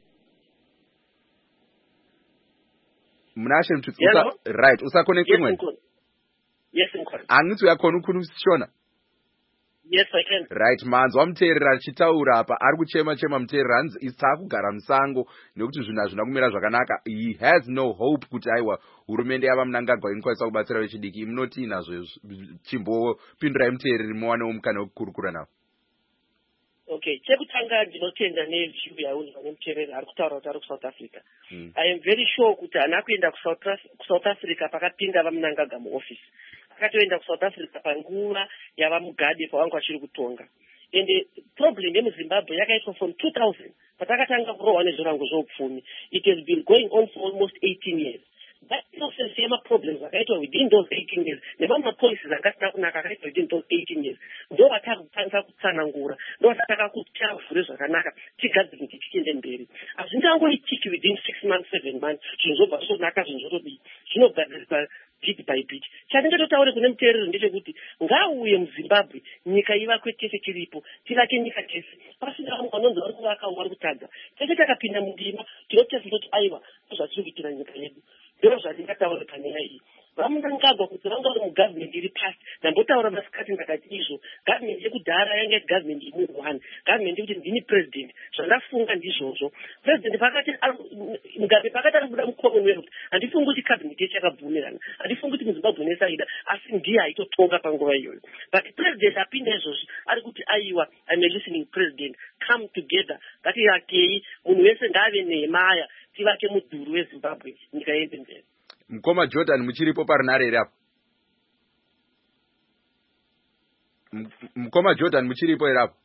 mtutsi, right, usakonekti imweni. Yes, Uncle. Angiti uyakona ukunishona? Yes, I can. Right, manzwa muteereri achitaura apa, ari kuchema muteereri, hanzi isakugara musango nekuti zvinhu hazvina kumira zvakanaka. He has no hope kuti aiwa hurumende yavaMnangagwa inokwanisa kubatsira vechidiki. Munoti nazvo chimbopindurai muteereri muwanewo mukana wekukurukura nawo. Okay, chekutanga ndinotenda neview yaunzwa nemuteereri ari kutaura kuti ari kuSouth Africa. I am very sure kuti haana kuenda kuSouth Africa pakapinda vaMnangagwa muoffice. Akatoenda kuSouth Africa panguva yavaMugabe pavanga vachiri kutonga. And problem yemuZimbabwe yakaitwa from 2000 patakatanga kurohwa nezvirango zveupfumi. It has been going on for almost 18 years. That process yema-problems akaitwa within those 18 years, nemama-policies akasina kunaka akaitwa within those 18 years, ndo vatakukwanisa kutsanangura, ndo vatataka kuti tavhure zvakanaka, tigadzire kuti tichiende mberi. Hazvingangoitiki within 6 months, 7 months, zvinhu zvobva zvonaka, zvinhu zvotodii, zvinogadzirwa bit by bit. Chandingatotaure kune muteereri ndechekuti ngauye muZimbabwe, nyika ivakwe tese tiripo, tivake nyika tese, pasina vamwe vanonzi vari kuvaka vari kutadza. Tese takapinda mundima, tinotesa kuti aiwa zvatiri kuitira nyika yedu. Ndiro zvandingataura panyaya iyi. VaMnangagwa kuti vanga vari mugavhmendi iri pasi, ndambotaura masikati ndakati izvo, gavhmendi yekudhara yanga iti gavhmendi imunhu one, gavhmendi yekuti ndini president, zvandafunga ndizvozvo. President pakati Mugabe pakati ari kubuda muCommonwealth, handifungi kuti gavhmendi yechi yakabvumirana, handifungi kuti muZimbabwe nese aida, asi ndiye aitotonga panguva iyoyo. But president apinda izvozvo ari kuti aiwa, I'm a listening president, come together, ngativakei, munhu wese ngaave nehemaya, tivake mudhuri weZimbabwe, nyika yedu mberi. Mukoma Jordan muchiripo parunhare here apo? Mukoma Jordan muchiripo here apo?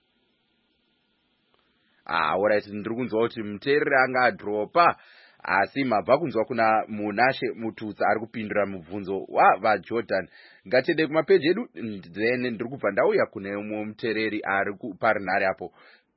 Alright, ndiri kunzwa kuti muteereri anga adropa, asi mabva kunzwa kuna Munashe Mututsi ari kupindura mubvunzo vaJordan. Ngatiende kumapeji edu, then ndiri kubva ndauya kune umwe muteereri ari parunhare apo.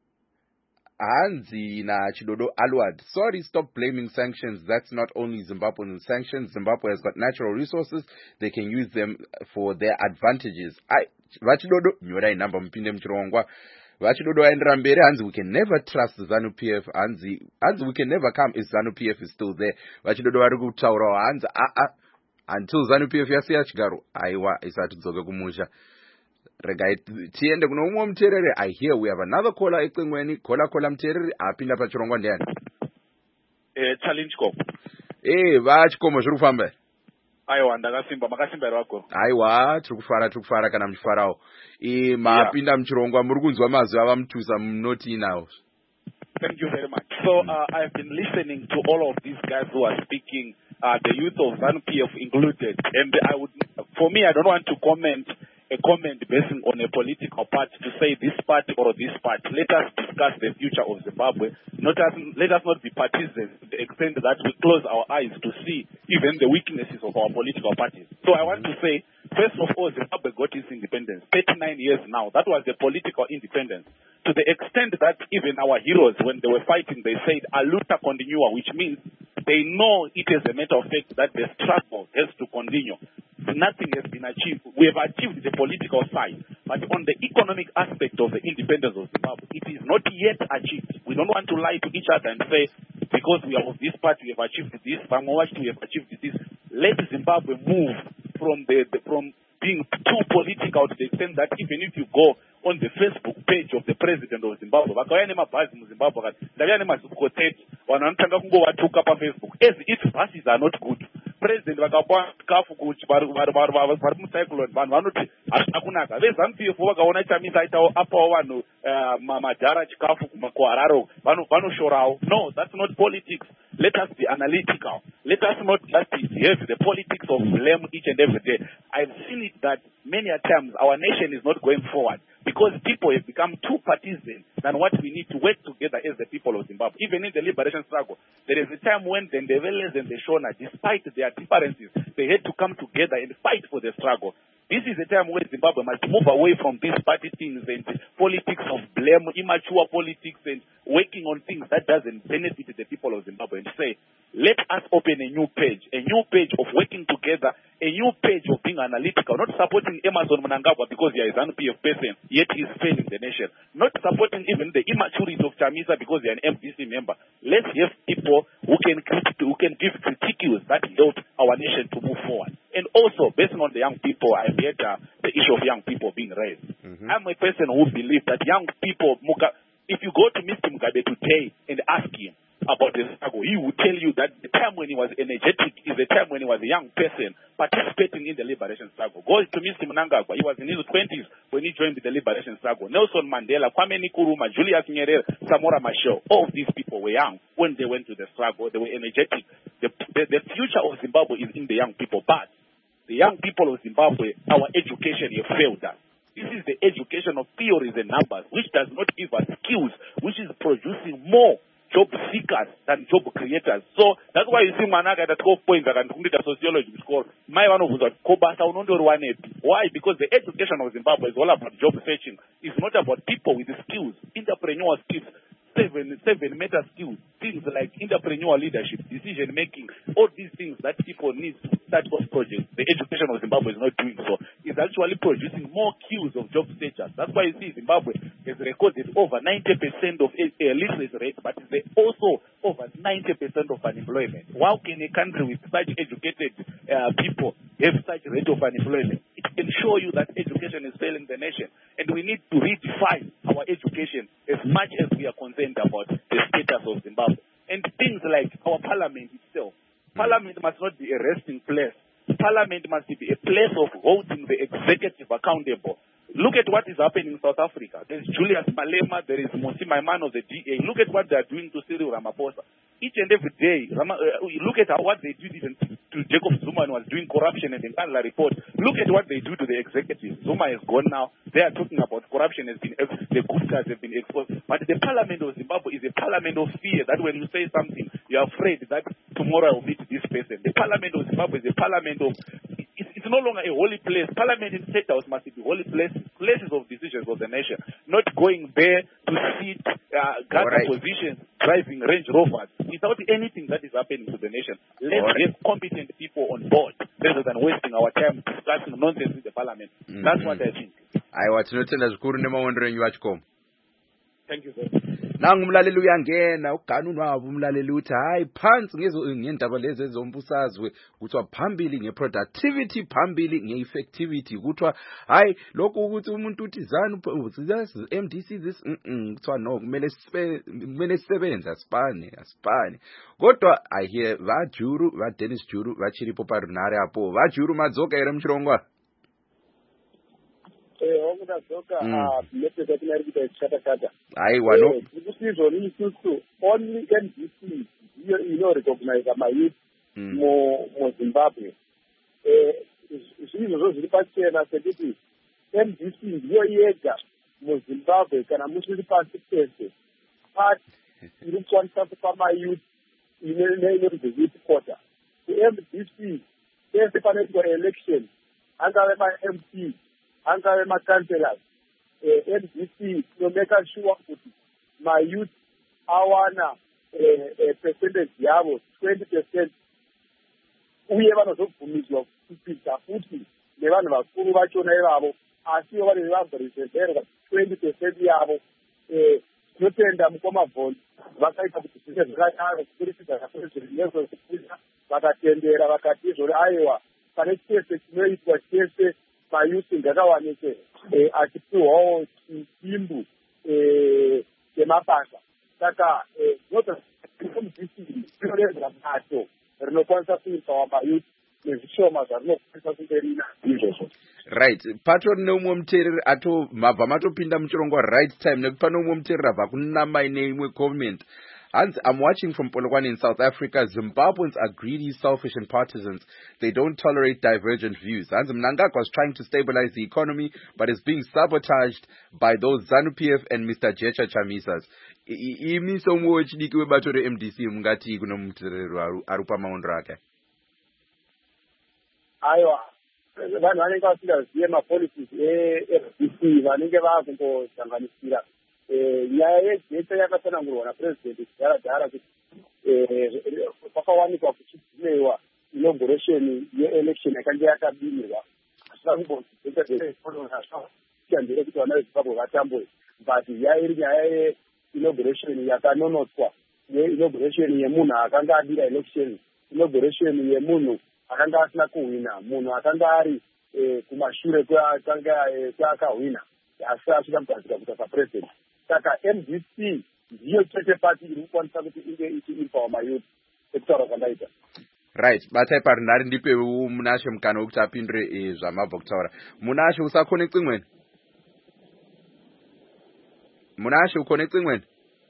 Hanzi na Chidodo Alwad, sorry, stop blaming sanctions. That's not only Zimbabwean sanctions. Zimbabwe has got natural resources. They can use them for their advantages. Vachidodo, nyorai namba mpinde mchirongwa. Vachidodo aendera mberi, hanzi we can never trust ZANU-PF. Hanzi we can never come if ZANU-PF is still there. Vachidodo vari kutaura hanzi until ZANU-PF yasiya chigaro. Aiwa, isati kudzoka kumusha. Regai tiende kuno umwe muteereri. I hear we have another caller ecengweni. Caller muteereri apinda pachirongwa ndiani? Challenge call. Vachikomo zviri kufamba. Aiwa, ndakasimba, makasimba here wako. Aiwa, tiri kufara kana muchifarawo. Mapinda muchirongwa, muri kunzwa mazwi avaMutusa, munoti nawo. Thank you very much. So I've been listening to all of these guys who are speaking, the youth of ZANU-PF included, and for me, I don't want to comment basing on a political party to say this party or this party. Let us discuss the future of Zimbabwe. Let us not be partisans to the extent that we close our eyes to see even the weaknesses of our political parties. So I want to say, first of all, Zimbabwe got its independence 39 years now. That was the political independence. To the extent that even our heroes, when they were fighting, they said a luta continua, which means they know it is a matter of fact that the struggle has to continue. Nothing has been achieved. We have achieved the political side, but on the economic aspect of the independence of Zimbabwe, it is not yet achieved. We don't want to lie to each other and say, because we are of this party, we have achieved this, we have achieved this. Let Zimbabwe move from being too political to the extent that even if you go on the Facebook page of the president of Zimbabwe, as if buses are not good. President vakapa kafu kuti vari mucyclone vanhu vanoti hakunaka. VeZANU-PF vakaona chamisa aitawo apawo vanhu madhara chikafu kuHarare vanoshorawo. No, that's not politics. Let us be analytical. Let us not just have the politics of blame each and every day. I've seen it that many a times our nation is not going forward because people have become too partisan than what we need to work together as the people of Zimbabwe. Even in the liberation struggle, there is a time when the Ndeveles and the Shona, despite their differences, they had to come together and fight for the struggle. This is a time where Zimbabwe must move away from these party things and politics of blame, immature politics, and working on things that doesn't benefit the people of Zimbabwe, and say, let us open a new page of working together, a new page of being analytical, not supporting Emmerson Mnangagwa because he is an PF person, yet he is failing the nation, not supporting even the immaturity of Chamisa because they are an MDC member. Let's have people who can give critiques that help our nation to move forward. And also, based on the young people, I get the issue of young people being raised. I'm a person who believes that young people, if you go to Mr. Mugabe today and ask him about the struggle, he will tell you that the time when he was energetic is the time when he was a young person participating in the liberation struggle. Go to Mr. Mnangagwa, he was in his 20s when he joined the liberation struggle. Nelson Mandela, Kwame Nkrumah, Julius Nyerere, Samora Machel, all of these people were young when they went to the struggle. They were energetic. The future of Zimbabwe is in the young people, but the young people of Zimbabwe, our education has failed us. This is the education of theories and numbers, which does not give us skills, which is producing more job seekers than job creators. So that's why you see Managa at 12 points and sociology score. My one of us why? Because the education of Zimbabwe is all about job searching. It's not about people with the skills, entrepreneurial skills. Seven meta skills, things like entrepreneurial leadership, decision making, all these things that people need to start off projects. The education of Zimbabwe is not doing so. It's actually producing more queues of job seekers. That's why you see Zimbabwe has recorded over 90% of literacy rate, but it's also over 90% of unemployment. How can a country with such educated people have such rate of unemployment? It can show you that education is failing the nation, and we need to redefine our education as much as we are concerned about the status of Zimbabwe. And things like our parliament itself. Parliament must not be a resting place. Parliament must be a place of holding the executive accountable. Look at what is happening in South Africa. There is Julius Malema, there is Mmusi Maimane of the DA. Look at what they are doing to Cyril Ramaphosa. Each and every day, look at what they did even to Jacob Zuma when he was doing corruption and the Nkandla report. Look at what they do to the executive. Zuma is gone now. They are talking about corruption the good guys have been exposed. But the parliament of Zimbabwe is a parliament of fear, that when you say something, you're afraid that tomorrow I will meet this person. The parliament of Zimbabwe is a parliament of... It's no longer a holy place. Parliament in State House must be holy places of decisions of the nation, not going there to sit, gather positions, driving Range Rovers without anything that is happening to the nation. Let's get competent people on board rather than wasting our time discussing nonsense in the parliament. That's what I think. Thank you, sir. Nangu umlaleli uyangena uganunu wabo umlaleli uthi hayi phansi ngendaba lezi ezombusazwe kuthiwa phambili ngeproductivity phambili ngeeffectivity kuthiwa hayi lokho ukuthi umuntu uthi ZANU MDC this kuthiwa no kumele sisebenze asipane kodwa I hear vajuru va Dennis Juru vachiripo parunare apo vajuru madzoka ere muchirongwa only MDC recognize my youth more Zimbabwe. Zvizvo zviri pachena sekuti MDC ndiyo yega muZimbabwe kana musiri pasi pese but iri kukwanisa kupa mayouth ine youth quarter. MDC pese panoitwa election angave ma-MP angave ma-councillors MDC to make sure kuti mayouth awana percentage yavo 20% uye vanozobvumidzwa kupinda futi nevanhu vakuru vachona ivavo asiwo vanenge vamboreserverwa 20% yavo. Tinotenda mukoma Bvonzi vakaita kuti zvinge zvakadaro kuburikidza naprezidenti vakatendera vakati izvori aiwa pane chese chinoitwa chese mayuthi ngakawanike achipiwawo chimbu chemabasa. Saka inorenza bato rinokwanisa kuipawa mayuthi nezvishoma zvarinokwanisa kungerina izvozvo. Right. Patron nomwe mutereri ato mabva matopinda muchirongwa right time nekuti pano umwe mutereri abva kunama ine imwe comment And I'm watching from Polokwane in South Africa. Zimbabweans are greedy, selfish, and partisans. They don't tolerate divergent views. And Mnangagwa was trying to stabilize the economy, but is being sabotaged by those ZANU-PF and Mr. Jecha Chamisas. Imiso mwochidiki webatore MDC mungati kunomutirero arupa maondrake. Aiwa, vanhu vanenge vasingazive mapolicies eFDC vanenge vakumbosanganisira nyaya yejecha yakatsanangurwa napresident kudhara kuti kwakawanikwa kuchidzimewa inauguration yeelection yakanga yakabimirwa asina kumbozichandire kuti vana vezimbabwe vatambwe but yairi nyaya yeinauguration yakanonotswa inauguration yemunhu akanga adira election inauguration yemunhu akanga asina kuhwina munhu akanga ari kumashure kweakahwina asi asina kugadzira kuita sapresident saka MDC ndiyo chete pati iri kukwanisa kuti inge ichiimpawa mayouth sekutaura kwandaita. Right, batai parinari ndipe Munashe mukana wekuti apindure zvamabva kutaura. Munashe usaconnecting when? Munashe uconnecting when?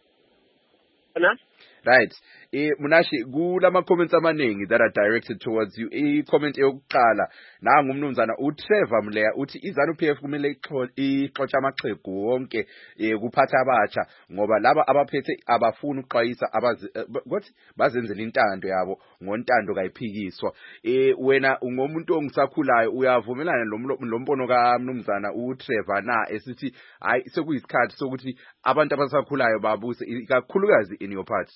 Right. Munashe, kula ma-comments amaningi that are directed towards you. I-comment eyokuqala nangu mnumzana uTrevor Mleya uthi iZANU-PF kumele ixotshe amaxhegu wonke kuphatha abatsha ngoba laba abaphethe abafuna ukuxwayisa bazenzela intando yabo ngontando kayiphikiswa. Wena ungomuntu ongisakhulayo uyavumelana lombono kaMnumzana uTrevor na esithi hayi sekuyisikhathi sokuthi abantu abasakhulayo babuse ikakhulukazi in your part?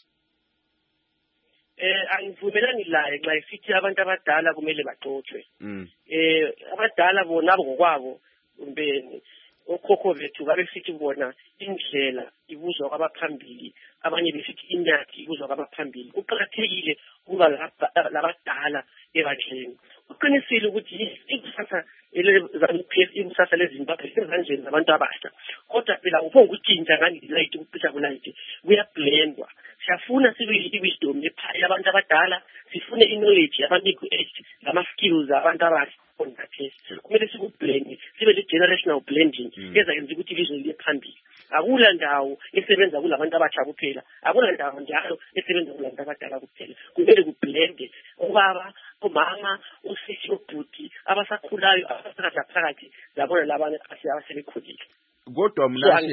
Angivumelani laye xa isithi abantu abadala kumele baxoxwe. Abadala bona ngokwabo umbeni okhokho bethu babesithi bona indlela ibuzwa kwabaphambili, abanye besithi inyathi ibuzwa kwabaphambili. Kuqakathekile ukuba labadala ebandleni. Uqinisile ukuthi ikusasa ZANU-PF ikusasa leZimbabwe lisezandleni zabantu abasha. Kodwa phela uphongutshintsha ngalight ukucisha kulight kuyablendwa. Siyafuna sibe i-wisdom yabantu abadala, sifune i-knowledge yabantu lama-skills abantu abasha. Kumele sikublende sibe le-generational blending ezayenza ukuthi ilizwe liye phambili. Akula ndawo esebenza kulabantu abasha kuphela, akula ndawo njalo esebenza kulabantu abadala kuphela. Kumele kublende obaba, omama, osisi, obhuti abasakhulayo abasakadla phakathi labona labanye asebekhulile. Kodwa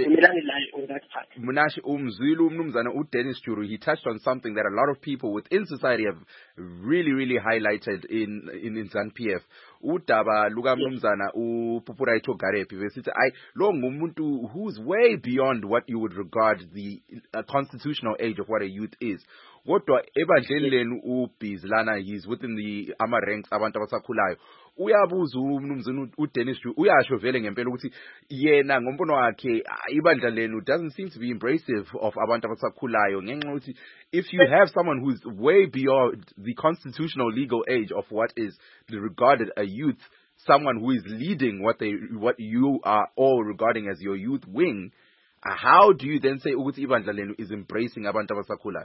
Munashe umzwile umnumzana uDennis Juru, he touched on something that a lot of people within society have really highlighted in ZANU-PF. Udaba luka mnumzana uPupuraito Garepi besithi ay lo ngumuntu who's way beyond what you would regard the constitutional age of what a youth is. Kodwa ebandleni lenu uBizlana, he's within the ama ranks abantu abasakhulayo. Uyabuza umnumzana uDennis Juru uyasho vele ngempela ukuthi yena ngombono wakhe ibandla lenu doesn't seem to be embracive of abantu abasakhulayo ngenxa ukuthi if you have someone who's way beyond the constitutional legal age of what is regarded a youth, someone who is leading what you are all regarding as your youth wing, how do you then say ukuthi ibandla lenu is embracing abantu abasakhulayo?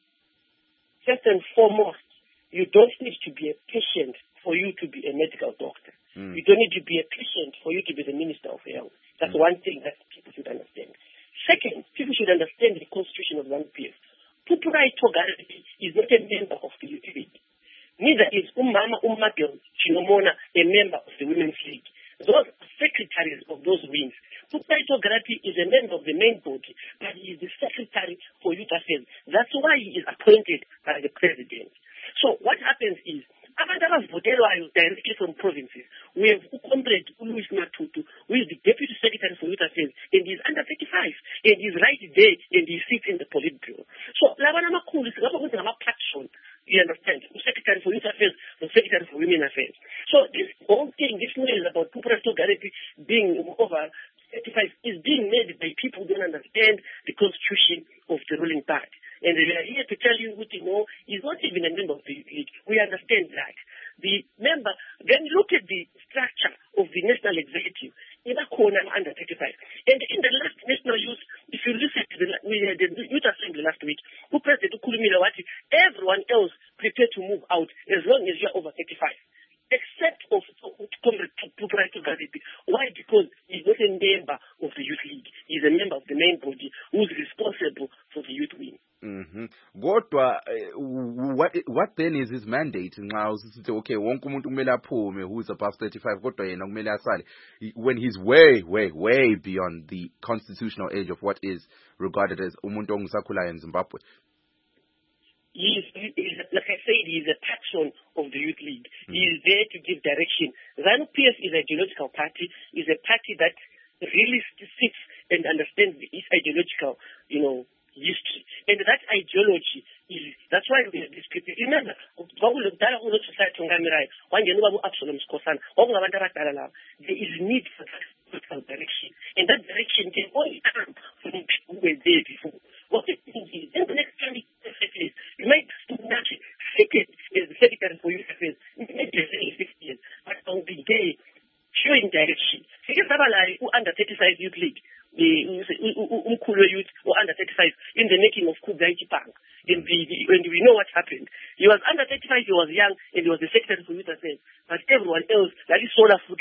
First and foremost, you don't need to be a patient for you to be a medical doctor. You don't need to be a patient for you to be the Minister of Health. That's one thing that people should understand. Second, people should understand the constitution of ZANU-PF. Pupuraito Garepi is not a member of the Youth League. Neither is Umama Umagel Chinomona a member of the Women's League. Those are secretaries of those wings. Pupuraito Garepi is a member of the main body, but he is the secretary for youth affairs. That's why he is appointed by the president. So what happens is, directly from provinces. We have Comrade Louis Matutu, who is the Deputy Secretary for Youth Affairs, and he is under 35, and he is right there, and he sits in the Politburo. So, Labana Makul is a platform, you understand, the Secretary for Youth Affairs, the Secretary for Women Affairs. So, this whole thing, this news about Pupuraito Garepi being over 35 is being made by people who don't understand the constitution of the ruling party. And we are here to tell you, he's not even a member of the league. We understand that. The member, then look at the structure of the national executive, in a corner under 35. And in the last national youth, if you listen to we had the youth assembly last week, who President Ukulumilawati, everyone else prepared to move out as long as you're over 35. Except of Pupuraito Garepi. Why? Because he's not a member of the youth league. He's a member of the main body who's responsible for the youth wing. Kodwa what then is his mandate nxa usithi okay wonke umuntu kumele aphume who's above 35 kodwa yena kumele asale when he's way beyond the constitutional age of what is regarded as umuntu ongisakhulayo in Zimbabwe? He's, like I said, he's a patron of the Youth League. He is there to give direction. ZANU-PF is an ideological party, is a party that really sits and understands its ideological, history. And that ideology that's why we have these people. Remember, there is need for that political direction. And that direction can only come from the people who were there before. What it means is, in the next 20 years, you might imagine second as the Secretary for Youth Affairs, maybe 50 years, but on the day, showing direction. Who under 35 Youth League, youth or under 35 in the making of Kugaiti Bank. And we know what happened. He was under 35, he was young, and he was the Secretary for Youth Affairs. But everyone else, that is solar food,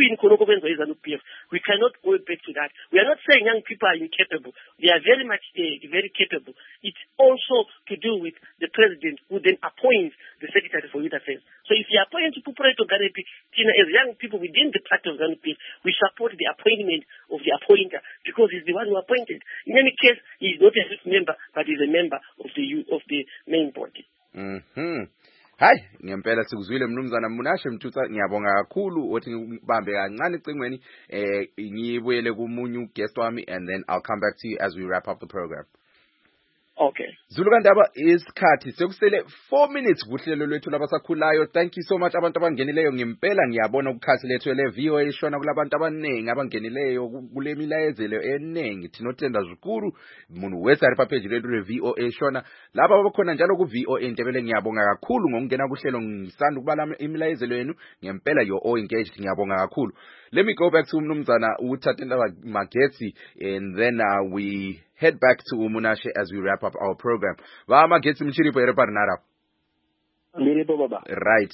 we cannot go back to that. We are not saying young people are incapable. They are very much very capable. It's also to do with the president who then appoints the Secretary for Youth Affairs. So if you appoint Pupureto Garepi, as young people within the party of ZANU-PF, we support the appointment of the appointer because he's the one who appointed. In any case, he's not a youth member, but he's a member of the main body. Hayi ngempela sikuzwile mnumzana Munashe Mthutsa ngiyabonga kakhulu othi ngibambe kancane icingweni ngibuyele kumunye guest wami and then I'll come back to you as we wrap up the program. Okay. Zulu Kandaba isikhathi sekusele 4 minutes kuhlelo lwethu labasakhulayo. Thank you so much abantu abangenileyo ngempela ngiyabona ukukhathi lethu le VOA ishona kulabantu abanengi abangenileyo kule milayezelo eningi thinothenda zikuru umuntu wesari page lethu le VOA ishona laba abakhona njalo ku VOA Ndebele ngiyabonga kakhulu ngokungena kuhlelo ngisanda ukubala imilayezelo yenu ngempela you're all engaged ngiyabonga kakhulu. Let me go back to umnumzana uThatenda Magetsi and then we head back to Munashe as we wrap up our program. Magetsi mchiripo ereparinara. Right.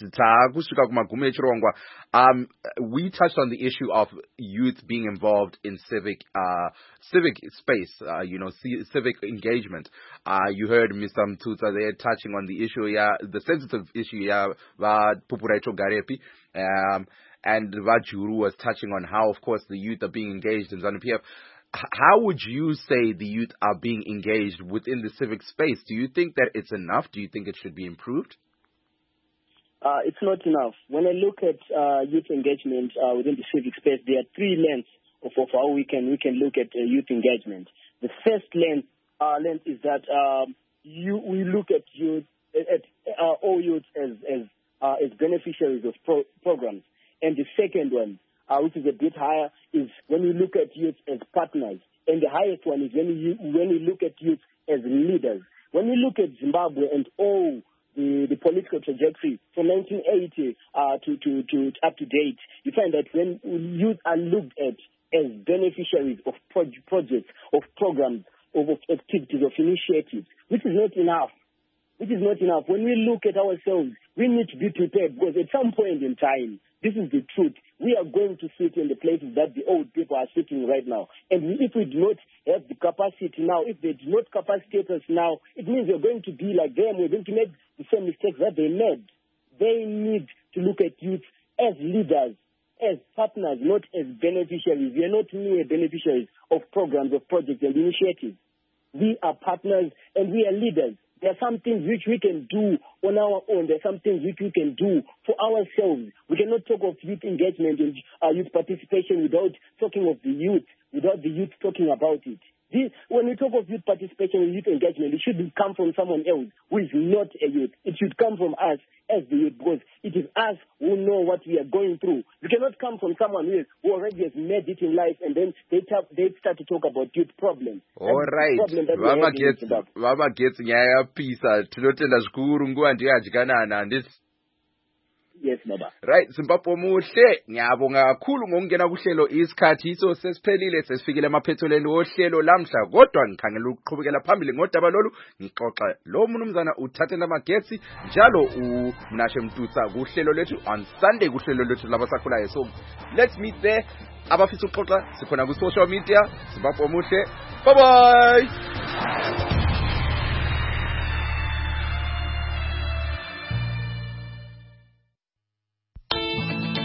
We touched on the issue of youth being involved in civic space, civic engagement. You heard Mr. Mthutsa there touching on the issue, the sensitive issue, Pupureto Garepi. And Vajuru was touching on how, of course, the youth are being engaged in ZANU-PF. How would you say the youth are being engaged within the civic space? Do you think that it's enough? Do you think it should be improved? It's not enough. When I look at youth engagement within the civic space, there are three lengths of how we can look at youth engagement. The first length is that we look at youth all youth as beneficiaries of programs. And the second one, which is a bit higher, is when we look at youth as partners. And the highest one is when we look at youth as leaders. When we look at Zimbabwe and all the political trajectory from 1980 to up to date, you find that when youth are looked at as beneficiaries of projects, of programs, of activities, of initiatives, which is not enough. When we look at ourselves, we need to be prepared because at some point in time, this is the truth. We are going to sit in the places that the old people are sitting right now. And if we do not have the capacity now, if they do not capacitate us now, it means we're going to be like them. We're going to make the same mistakes that they made. They need to look at youth as leaders, as partners, not as beneficiaries. We are not mere beneficiaries of programs, of projects and initiatives. We are partners and we are leaders. There are some things which we can do on our own. There are some things which we can do for ourselves. We cannot talk of youth engagement and youth participation without talking of the youth, without the youth talking about it. When we talk of youth participation and youth engagement, it shouldn't come from someone else who is not a youth. It should come from us as the youth because it is us who know what we are going through. We cannot come from someone who already has made it in life and then they start to talk about youth problems. All right. Baba gets nyaya pisa. Tinotenda zvikuru nguva ndiyajikanana ndisi. Yes, Baba. Right, Zimbabwe muhle ngiyabonga kakhulu ngokungena kuhlelo isikhathi iso sesiphelile sesifikile emaphethelweni ohlelo lamhla kodwa ngikhangela ukuqhubekela phambili ngodaba lolu ngixoxa lo mnumzana uThatenda Magetsi njalo uMnashe Mthutsa kuhlelo lethu on Sunday kuhlelo lethu labasakhulayo. So let's meet there. Abafisa ukuxoxa sikhona ku social media. Zimbabwe muhle. Bye bye.